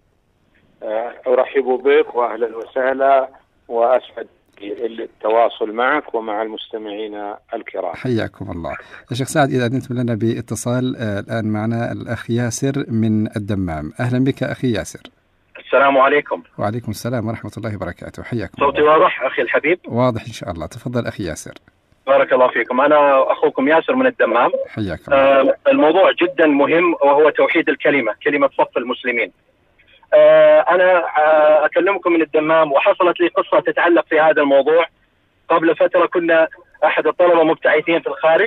أرحب بك وأهلا وسهلا، وأسعد التواصل معك ومع المستمعين الكرام.
حياكم الله. شيخ سعد، إذا أذنتم لنا باتصال الآن معنا الأخ ياسر من الدمام. أهلا بك أخي ياسر.
السلام عليكم.
وعليكم السلام ورحمة الله وبركاته. حياكم.
صوتي واضح أخي الحبيب؟
واضح إن شاء الله. تفضل أخي ياسر.
بارك الله فيكم. أنا أخوكم ياسر من الدمام.
حياكم.
آه الموضوع جدا مهم، وهو توحيد الكلمة، كلمة صف المسلمين. آه أنا آه أكلمكم من الدمام، وحصلت لي قصة تتعلق في هذا الموضوع. قبل فترة كنا أحد الطلبة مبتعثين في الخارج،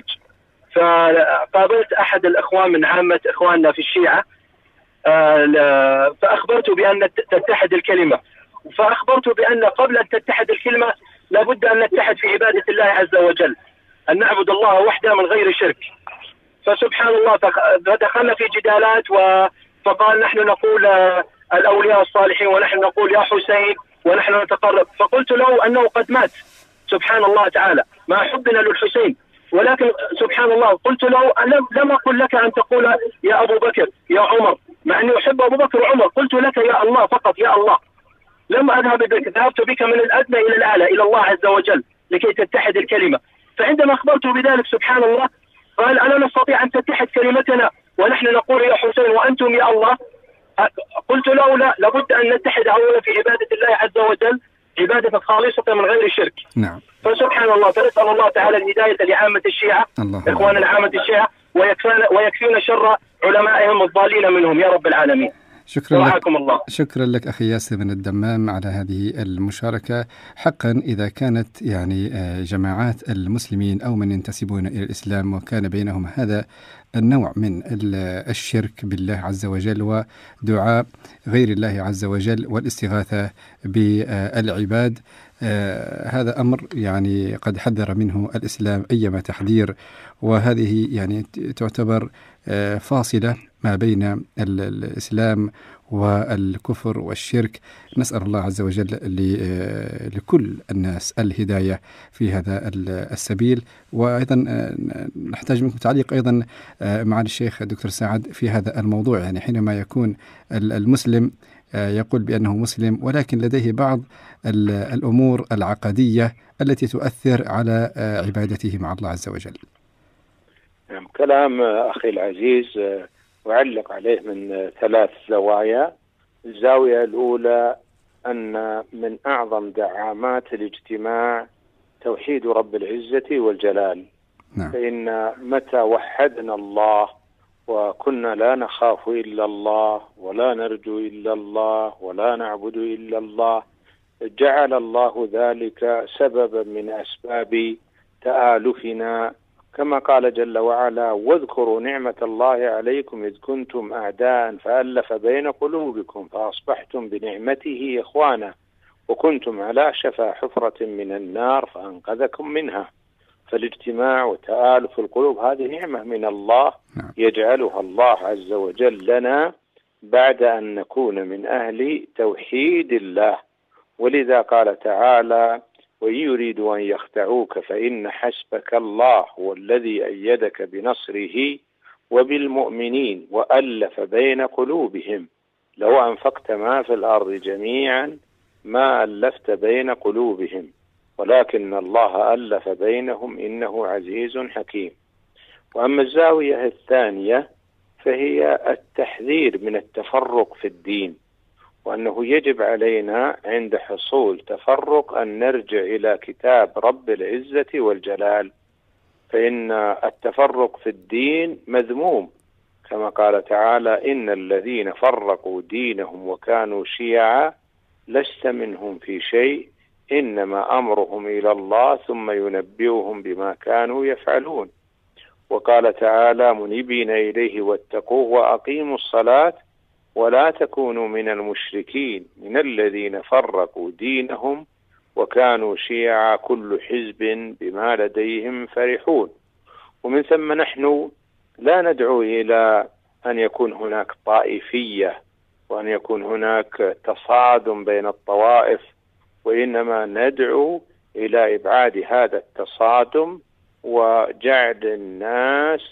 فقابلت أحد الأخوان من عامة إخواننا في الشيعة، آه فأخبرته بأن تتحد الكلمة، فأخبرته بأن قبل أن تتحد الكلمة لابد أن نتحد في عبادة الله عز وجل، أن نعبد الله وحده من غير شرك. فسبحان الله فدخلنا في جدالات، فقال نحن نقول الأولياء الصالحين، ونحن نقول يا حسين، ونحن نتقرب. فقلت له أنه قد مات سبحان الله تعالى، مع حبنا للحسين، ولكن سبحان الله قلت له لم أقل لك أن تقول يا أبو بكر يا عمر، مع أني أحب أبو بكر وعمر، قلت لك يا الله فقط، يا الله. لم أذهب بك، ذهبت بك من الأدنى إلى الأعلى إلى الله عز وجل لكي تتحد الكلمة. فعندما أخبرته بذلك سبحان الله قال ألا نستطيع أن تتحد كلمتنا ونحن نقول يا حسين وأنتم يا الله؟ قلت له لا، لابد أن نتحد أولا في عبادة الله عز وجل، عبادة خالصة من غير شرك.
نعم.
فسبحان الله، فنسأل الله تعالى الهداية لعامة الشيعة، إخواننا عامة الشيعة، ويكفينا ويكفينا شر علمائهم الضالين منهم يا رب العالمين.
شكرا لك. الله. شكرا لك أخي ياسر من الدمام على هذه المشاركة. حقا إذا كانت يعني جماعات المسلمين أو من ينتسبون إلى الإسلام وكان بينهم هذا النوع من الشرك بالله عز وجل ودعاء غير الله عز وجل والاستغاثة بالعباد، آه هذا أمر يعني قد حذر منه الإسلام أيما تحذير، وهذه يعني تعتبر آه فاصلة ما بين الإسلام والكفر والشرك. نسأل الله عز وجل لكل الناس الهداية في هذا السبيل. وأيضا نحتاج منكم تعليق أيضا مع الشيخ الدكتور سعد في هذا الموضوع، يعني حينما يكون المسلم يقول بأنه مسلم ولكن لديه بعض الأمور العقدية التي تؤثر على عبادته مع الله عز وجل.
كلام أخي العزيز أعلق عليه من ثلاث زوايا. الزاوية الأولى أن من أعظم دعامات الاجتماع توحيد رب العزة والجلال،
نعم.
فإن متى وحدنا الله وكنا لا نخاف إلا الله ولا نرجو إلا الله ولا نعبد إلا الله، جعل الله ذلك سببا من أسباب تآلفنا، كما قال جل وعلا: واذكروا نعمة الله عليكم إذ كنتم أعداء فألف بين قلوبكم فأصبحتم بنعمته إخوانا وكنتم على شفا حفرة من النار فأنقذكم منها. فالاجتماع وتآلف القلوب هذه نعمة من الله يجعلها الله عز وجل لنا بعد أن نكون من أهل توحيد الله. ولذا قال تعالى: وإن يريدوا أن يخدعوك فإن حسبك الله هو الذي أيدك بنصره وبالمؤمنين وألف بين قلوبهم لو أنفقت ما في الأرض جميعا ما ألفت بين قلوبهم ولكن الله ألف بينهم إنه عزيز حكيم. وأما الزاوية الثانية فهي التحذير من التفرق في الدين، وأنه يجب علينا عند حصول تفرق أن نرجع إلى كتاب رب العزة والجلال، فإن التفرق في الدين مذموم، كما قال تعالى: إن الذين فرقوا دينهم وكانوا شيعا لست منهم في شيء إنما أمرهم إلى الله ثم ينبئهم بما كانوا يفعلون. وقال تعالى: منيبين إليه واتقوه وأقيموا الصلاة ولا تكونوا من المشركين من الذين فرقوا دينهم وكانوا شيعا كل حزب بما لديهم فرحون. ومن ثم نحن لا ندعو إلى أن يكون هناك طائفية وأن يكون هناك تصادم بين الطوائف، وإنما ندعو إلى إبعاد هذا التصادم وجعل الناس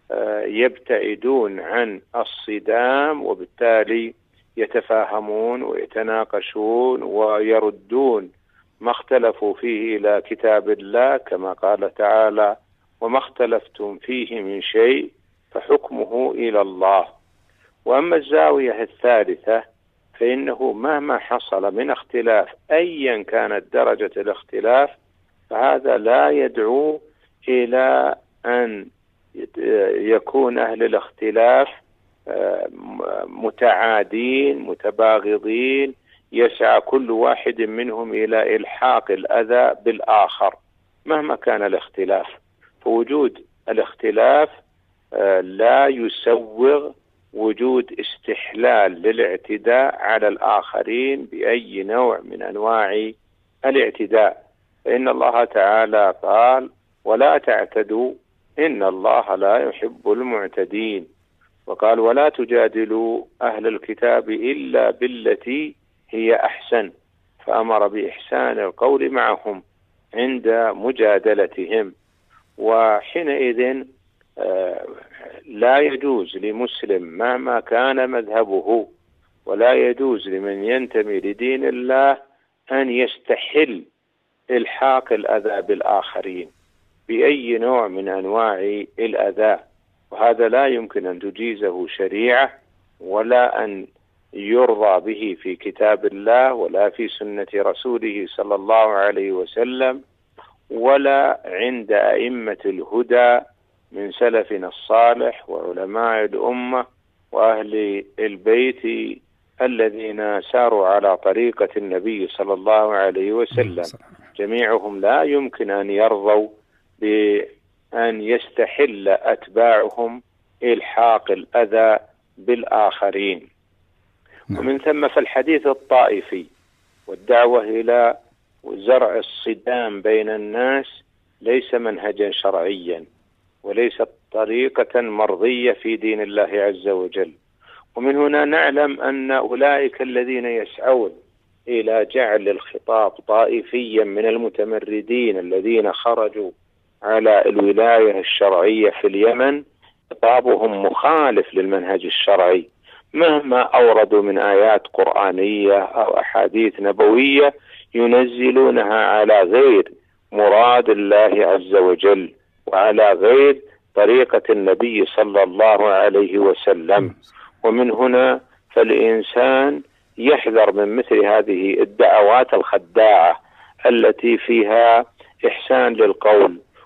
يبتعدون عن الصدام، وبالتالي يتفاهمون ويتناقشون ويردون ما اختلفوا فيه إلى كتاب الله، كما قال تعالى: وما اختلفتم فيه من شيء فحكمه إلى الله. وأما الزاوية الثالثة فإنه مهما حصل من اختلاف أيا كانت درجة الاختلاف فهذا لا يدعو إلى أن يكون أهل الاختلاف متعادين متباغضين يسعى كل واحد منهم إلى إلحاق الأذى بالآخر مهما كان الاختلاف. فوجود الاختلاف لا يسوغ وجود استحلال للاعتداء على الآخرين بأي نوع من أنواع الاعتداء، فإن الله تعالى قال: ولا تعتدوا إن الله لا يحب المعتدين. وقال: ولا تجادلوا أهل الكتاب إلا بالتي هي أحسن، فأمر بإحسان القول معهم عند مجادلتهم. وحينئذ لا يجوز لمسلم مهما كان مذهبه ولا يجوز لمن ينتمي لدين الله أن يستحل إلحاق الأذى بالآخرين بأي نوع من أنواع الأذى، وهذا لا يمكن أن تجيزه شريعة ولا أن يرضى به في كتاب الله ولا في سنة رسوله صلى الله عليه وسلم ولا عند أئمة الهدى من سلفنا الصالح وعلماء الأمة وأهل البيت الذين ساروا على طريقة النبي صلى الله عليه وسلم. جميعهم لا يمكن أن يرضوا بأن يستحل أتباعهم إلحاق الأذى بالآخرين. ومن ثم فالحديث الطائفي والدعوة إلى زرع الصدام بين الناس ليس منهجا شرعيا وليست طريقة مرضية في دين الله عز وجل. ومن هنا نعلم أن أولئك الذين يسعون إلى جعل الخطاب طائفيا من المتمردين الذين خرجوا على الولاية الشرعية في اليمن خطابهم مخالف للمنهج الشرعي مهما أوردوا من آيات قرآنية أو أحاديث نبوية ينزلونها على غير مراد الله عز وجل وعلى غير طريقة النبي صلى الله عليه وسلم. ومن هنا فالإنسان يحذر من مثل هذه الدعوات الخداعة التي فيها إحسان للقول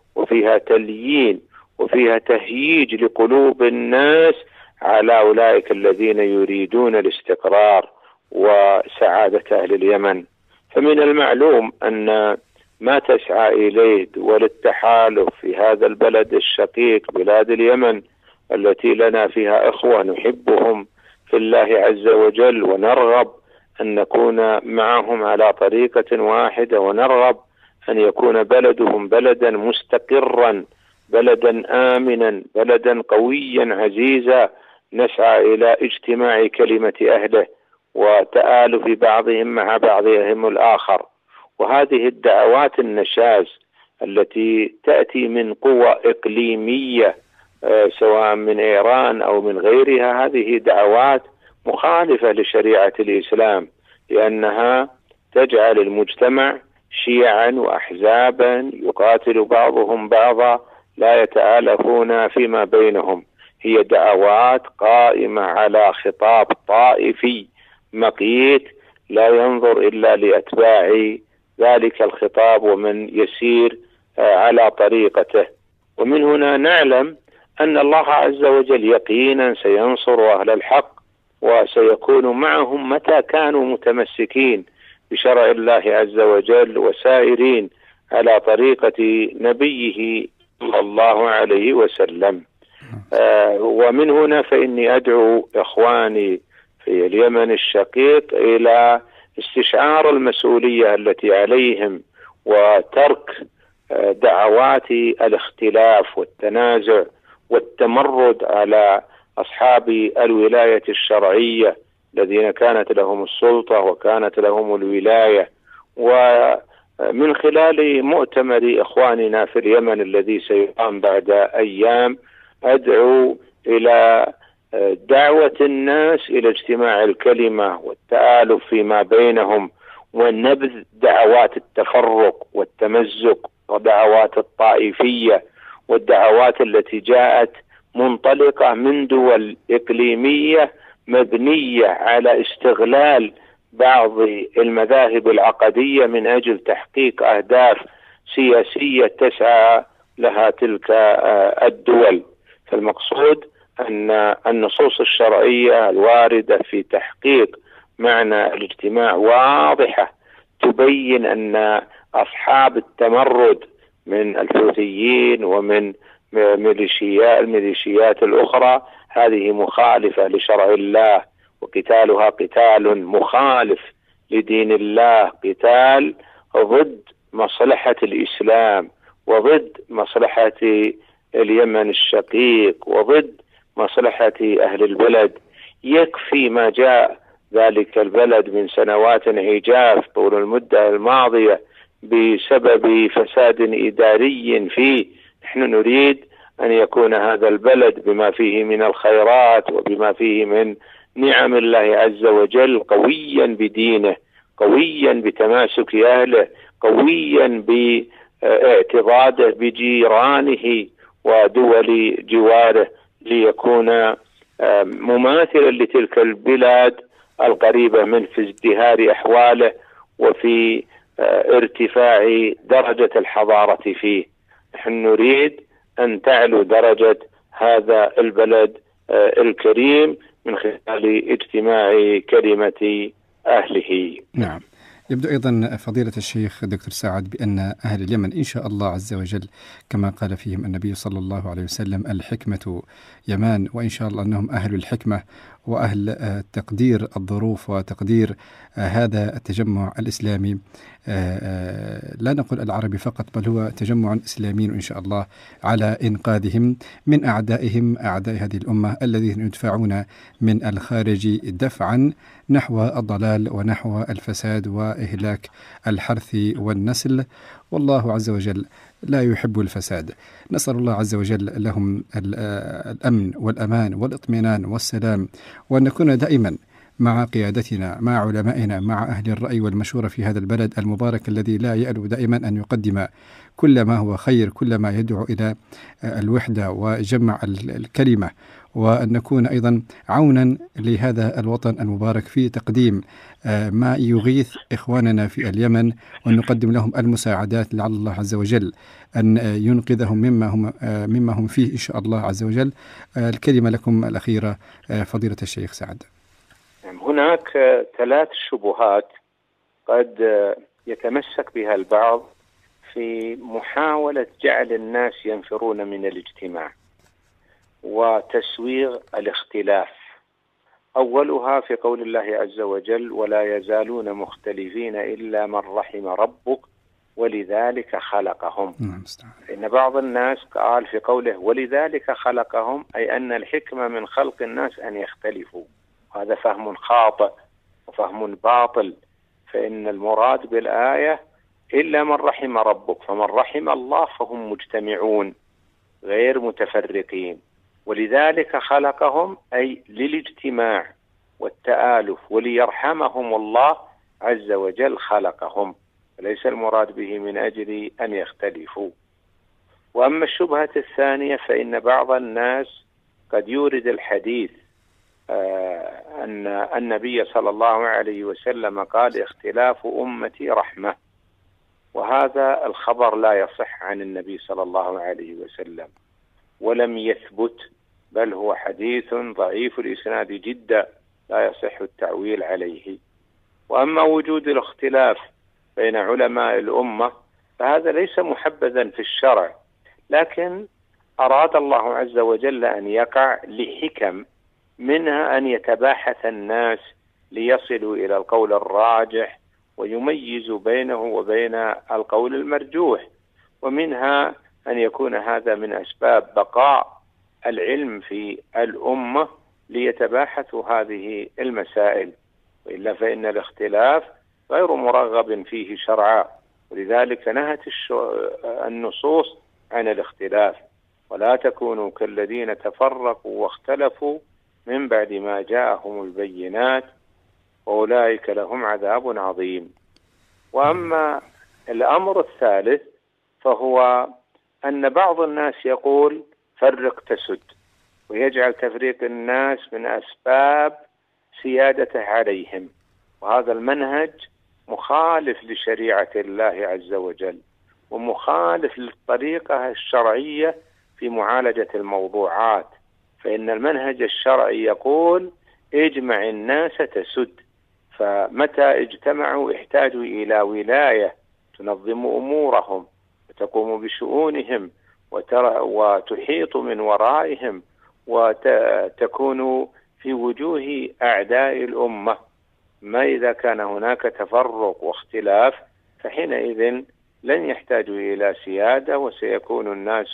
وفيها تليين وفيها تهييج لقلوب الناس على أولئك الذين يريدون الاستقرار وسعادة أهل اليمن. فمن المعلوم أن ما تسعى إليه دول التحالف في هذا البلد الشقيق بلاد اليمن التي لنا فيها إخوة نحبهم في الله عز وجل، ونرغب أن نكون معهم على طريقة واحدة، ونرغب أن يكون بلدهم بلدا مستقرا، بلدا آمنا، بلدا قويا عزيزا، نسعى إلى اجتماع كلمة أهله وتآلف بعضهم مع بعضهم الآخر. وهذه الدعوات النشاز التي تأتي من قوى إقليمية سواء من إيران أو من غيرها، هذه دعوات مخالفة لشريعة الإسلام، لأنها تجعل المجتمع شيعا وأحزابا يقاتل بعضهم بعضا لا يتآلفون فيما بينهم. هي دعوات قائمة على خطاب طائفي مقيت لا ينظر إلا لأتباع ذلك الخطاب ومن يسير على طريقته. ومن هنا نعلم أن الله عز وجل يقينا سينصر أهل الحق وسيكون معهم متى كانوا متمسكين بشرع الله عز وجل وسائرين على طريقة نبيه صلى الله عليه وسلم. آه ومن هنا فإني أدعو إخواني في اليمن الشقيق إلى استشعار المسؤولية التي عليهم وترك آه دعوات الاختلاف والتنازع والتمرد على أصحاب الولاية الشرعية الذين كانت لهم السلطة وكانت لهم الولاية. ومن خلال مؤتمر إخواننا في اليمن الذي سيقام بعد أيام أدعو إلى دعوة الناس إلى اجتماع الكلمة والتآلف فيما بينهم، ونبذ دعوات التفرق والتمزق ودعوات الطائفية والدعوات التي جاءت منطلقة من دول إقليمية مبنية على استغلال بعض المذاهب العقدية من أجل تحقيق أهداف سياسية تسعى لها تلك الدول. فالمقصود أن النصوص الشرعية الواردة في تحقيق معنى الاجتماع واضحة، تبين أن أصحاب التمرد من الحوثيين ومن ميليشيات الميليشيات الأخرى هذه مخالفة لشرع الله، وقتالها قتال مخالف لدين الله، قتال ضد مصلحة الإسلام وضد مصلحة اليمن الشقيق وضد مصلحة أهل البلد. يكفي ما جاء ذلك البلد من سنوات عجاف طول المدة الماضية بسبب فساد إداري فيه. نحن نريد أن يكون هذا البلد بما فيه من الخيرات وبما فيه من نعم الله عز وجل قويا بدينه، قويا بتماسك أهله، قويا باعتضاده بجيرانه ودول جواره، ليكون مماثلا لتلك البلاد القريبة من في ازدهار أحواله وفي ارتفاع درجة الحضارة فيه. نحن نريد أن تعلو درجة هذا البلد الكريم من خلال اجتماع كلمة أهله.
نعم. يبدو أيضا فضيلة الشيخ دكتور سعد بأن أهل اليمن إن شاء الله عز وجل كما قال فيهم النبي صلى الله عليه وسلم الحكمة يمان، وإن شاء الله أنهم أهل الحكمة وأهل تقدير الظروف وتقدير هذا التجمع الإسلامي، لا نقول العربي فقط بل هو تجمع إسلامي إن شاء الله على إنقاذهم من أعدائهم أعداء هذه الأمة الذين يدفعون من الخارج دفعا نحو الضلال ونحو الفساد وإهلاك الحرث والنسل، والله عز وجل لا يحب الفساد. نسأل الله عز وجل لهم الأمن والأمان والإطمئنان والسلام، وأن نكون دائما مع قيادتنا مع علمائنا مع أهل الرأي والمشورة في هذا البلد المبارك الذي لا يألو دائما أن يقدم كل ما هو خير، كل ما يدعو إلى الوحدة وجمع الكلمة وأن نكون أيضا عونا لهذا الوطن المبارك في تقديم ما يغيث إخواننا في اليمن، وأن نقدم لهم المساعدات لعل الله عز وجل أن ينقذهم مما هم مما هم فيه إن شاء الله عز وجل. الكلمة لكم الأخيرة فضيلة الشيخ سعد.
هناك ثلاث شبهات قد يتمسك بها البعض في محاولة جعل الناس ينفرون من الاجتماع وتسويغ الاختلاف. أولها في قول الله عز وجل: ولا يزالون مختلفين إلا من رحم ربك ولذلك خلقهم. إن بعض الناس قال في قوله ولذلك خلقهم أي أن الحكمة من خلق الناس أن يختلفوا. هذا فهم خاطئ وفهم باطل، فإن المراد بالآية إلا من رحم ربك، فمن رحم الله فهم مجتمعون غير متفرقين. ولذلك خلقهم أي للاجتماع والتآلف، وليرحمهم الله عز وجل خلقهم، وليس المراد به من أجل أن يختلفوا. وأما الشبهة الثانية فإن بعض الناس قد يورد الحديث آه أن النبي صلى الله عليه وسلم قال: اختلاف أمتي رحمة، وهذا الخبر لا يصح عن النبي صلى الله عليه وسلم ولم يثبت، بل هو حديث ضعيف الإسناد جدا لا يصح التعويل عليه. وأما وجود الاختلاف بين علماء الأمة فهذا ليس محبذا في الشرع، لكن أراد الله عز وجل أن يقع لحكم، منها أن يتباحث الناس ليصلوا إلى القول الراجح ويميزوا بينه وبين القول المرجوح، ومنها أن يكون هذا من أسباب بقاء العلم في الأمة ليتباحثوا هذه المسائل، وإلا فإن الاختلاف غير مرغب فيه شرعا، ولذلك نهت النصوص عن الاختلاف: ولا تكونوا كالذين تفرقوا واختلفوا من بعد ما جاءهم البينات وأولئك لهم عذاب عظيم. وأما الأمر الثالث فهو أن بعض الناس يقول فرق تسد، ويجعل تفريق الناس من أسباب سيادته عليهم، وهذا المنهج مخالف لشريعة الله عز وجل ومخالف للطريقة الشرعية في معالجة الموضوعات، فإن المنهج الشرعي يقول اجمع الناس تسد، فمتى اجتمعوا احتاجوا إلى ولاية تنظم أمورهم وتقوم بشؤونهم وتحيط من ورائهم وتكون في وجوه أعداء الأمة. ما إذا كان هناك تفرق واختلاف فحينئذ لن يحتاجوا إلى سيادة وسيكون الناس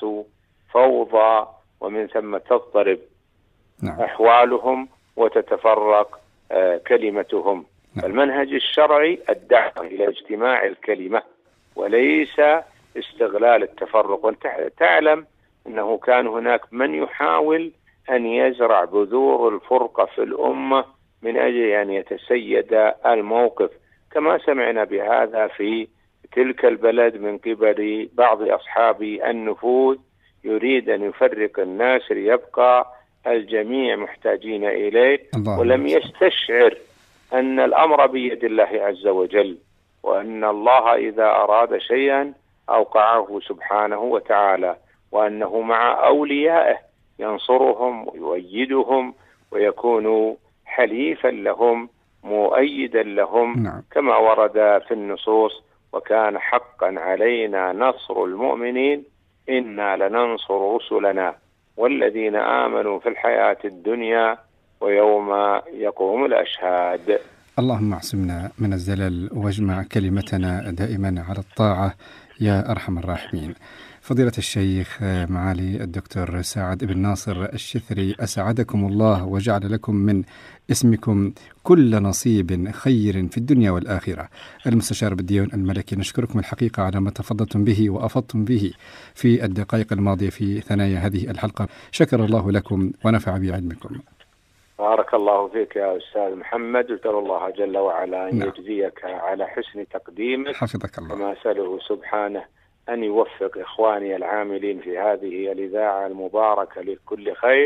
فوضى، ومن ثم تضطرب نعم. أحوالهم وتتفرق آه كلمتهم. نعم. المنهج الشرعي الدعوة إلى اجتماع الكلمة وليس استغلال التفرق. وتعلم أنه كان هناك من يحاول أن يزرع بذور الفرقة في الأمة من أجل أن يتسيد الموقف، كما سمعنا بهذا في تلك البلد من قبل بعض أصحاب النفوذ، يريد أن يفرق الناس ليبقى الجميع محتاجين إليه، ولم يستشعر أن الأمر بيد الله عز وجل، وأن الله إذا أراد شيئا أوقعه سبحانه وتعالى، وأنه مع أوليائه ينصرهم ويؤيدهم ويكون حليفا لهم مؤيدا لهم. نعم. كما ورد في النصوص: وكان حقا علينا نصر المؤمنين إنا لننصر رسلنا والذين آمنوا في الحياة الدنيا ويوم يقوم الأشهاد.
اللهم اعصمنا من الزلل واجمع كلمتنا دائما على الطاعة يا أرحم الراحمين. فضيلة الشيخ معالي الدكتور سعد بن ناصر الشثري، أسعدكم الله وجعل لكم من اسمكم كل نصيب خير في الدنيا والآخرة. المستشار بالديوان الملكي، نشكركم الحقيقة على ما تفضلتم به وأفضتم به في الدقائق الماضية في ثنايا هذه الحلقة. شكر الله لكم ونفع بعلمكم.
بارك الله فيك يا أستاذ محمد، وأسأل الله جل وعلا أن يجزيك على حسن تقديمك.
حفظك الله.
كما أسأله سبحانه أن يوفق إخواني العاملين في هذه الإذاعة المباركة لكل خير،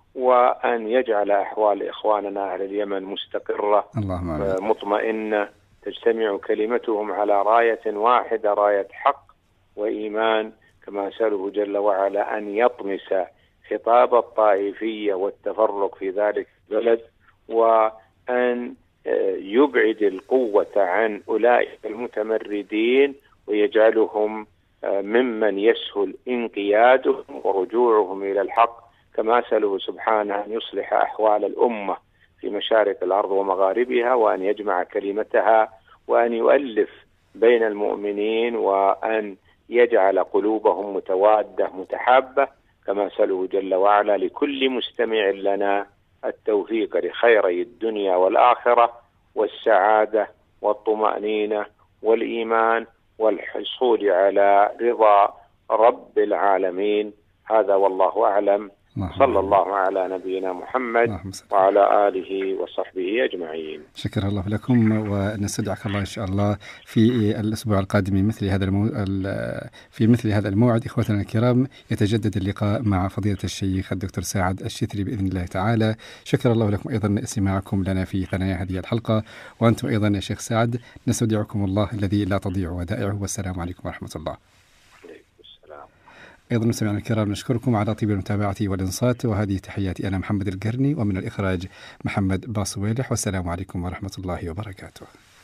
وأن يجعل أحوال إخواننا أهل اليمن مستقرة مطمئنة، تجتمع كلمتهم على راية واحدة، راية حق وإيمان، كما أسأله جل وعلا أن يطمس خطاب الطائفية والتفرق في ذلك البلد، وأن يبعد القوة عن أولئك المتمردين ويجعلهم ممن يسهل انقيادهم ورجوعهم إلى الحق، كما أسأله سبحانه أن يصلح أحوال الأمة في مشارق الأرض ومغاربها، وأن يجمع كلمتها، وأن يؤلف بين المؤمنين، وأن يجعل قلوبهم متوادة متحابة، كما أسأله جل وعلا لكل مستمع لنا التوفيق لخيري الدنيا والآخرة والسعادة والطمأنينة والإيمان والحصول على رضا رب العالمين. هذا والله أعلم. صلى الله على نبينا محمد وعلى آله وصحبه أجمعين.
شكر الله لكم، ونستدعك الله إن شاء الله في الأسبوع القادم من مثل هذا المو... في مثل هذا الموعد. إخوتنا الكرام، يتجدد اللقاء مع فضيلة الشيخ الدكتور سعد الشتري بإذن الله تعالى. شكر الله لكم أيضا استماعكم لنا في ثنايا هذه الحلقة، وأنتم أيضا يا شيخ سعد نستودعكم الله الذي لا تضيع ودائعه، والسلام عليكم ورحمة الله. أيضا مستمعينا الكرام، نشكركم على طيب المتابعة والإنصات، وهذه تحياتي أنا محمد القرني، ومن الإخراج محمد باصويلح، والسلام عليكم ورحمة الله وبركاته.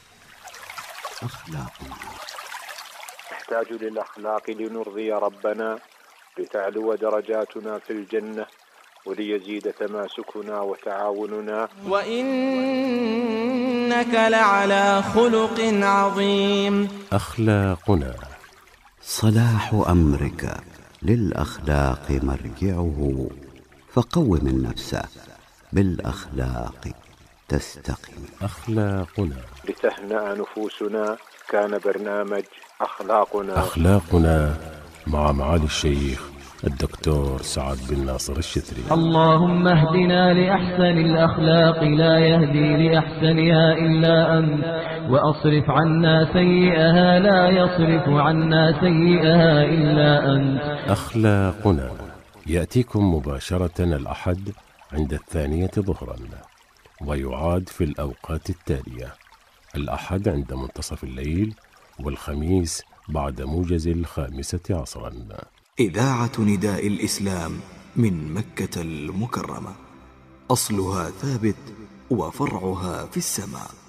أخلاقنا
نحتاج للأخلاق لنرضي ربنا، لتعلو درجاتنا في الجنة، وليزيد تماسكنا وتعاوننا.
وإنك لعلى خلق عظيم.
أخلاقنا
صلاح أمرك للأخلاق مرجعه، فقوم النفس بالأخلاق تستقم.
أخلاقنا
لتهنأ نفوسنا، كان برنامج أخلاقنا.
أخلاقنا مع معالي الشيخ الدكتور سعد بن ناصر الشتري.
اللهم اهدنا لأحسن الأخلاق، لا يهدي لأحسنها إلا أنت، وأصرف عنا سيئها، لا يصرف عنا سيئها إلا أنت.
أخلاقنا يأتيكم مباشرة الأحد عند الثانية ظهرا، ويعاد في الأوقات التالية: الأحد عند منتصف الليل، والخميس بعد موجز الخامسة عصرا.
إذاعة نداء الإسلام من مكة المكرمة، أصلها ثابت وفرعها في السماء.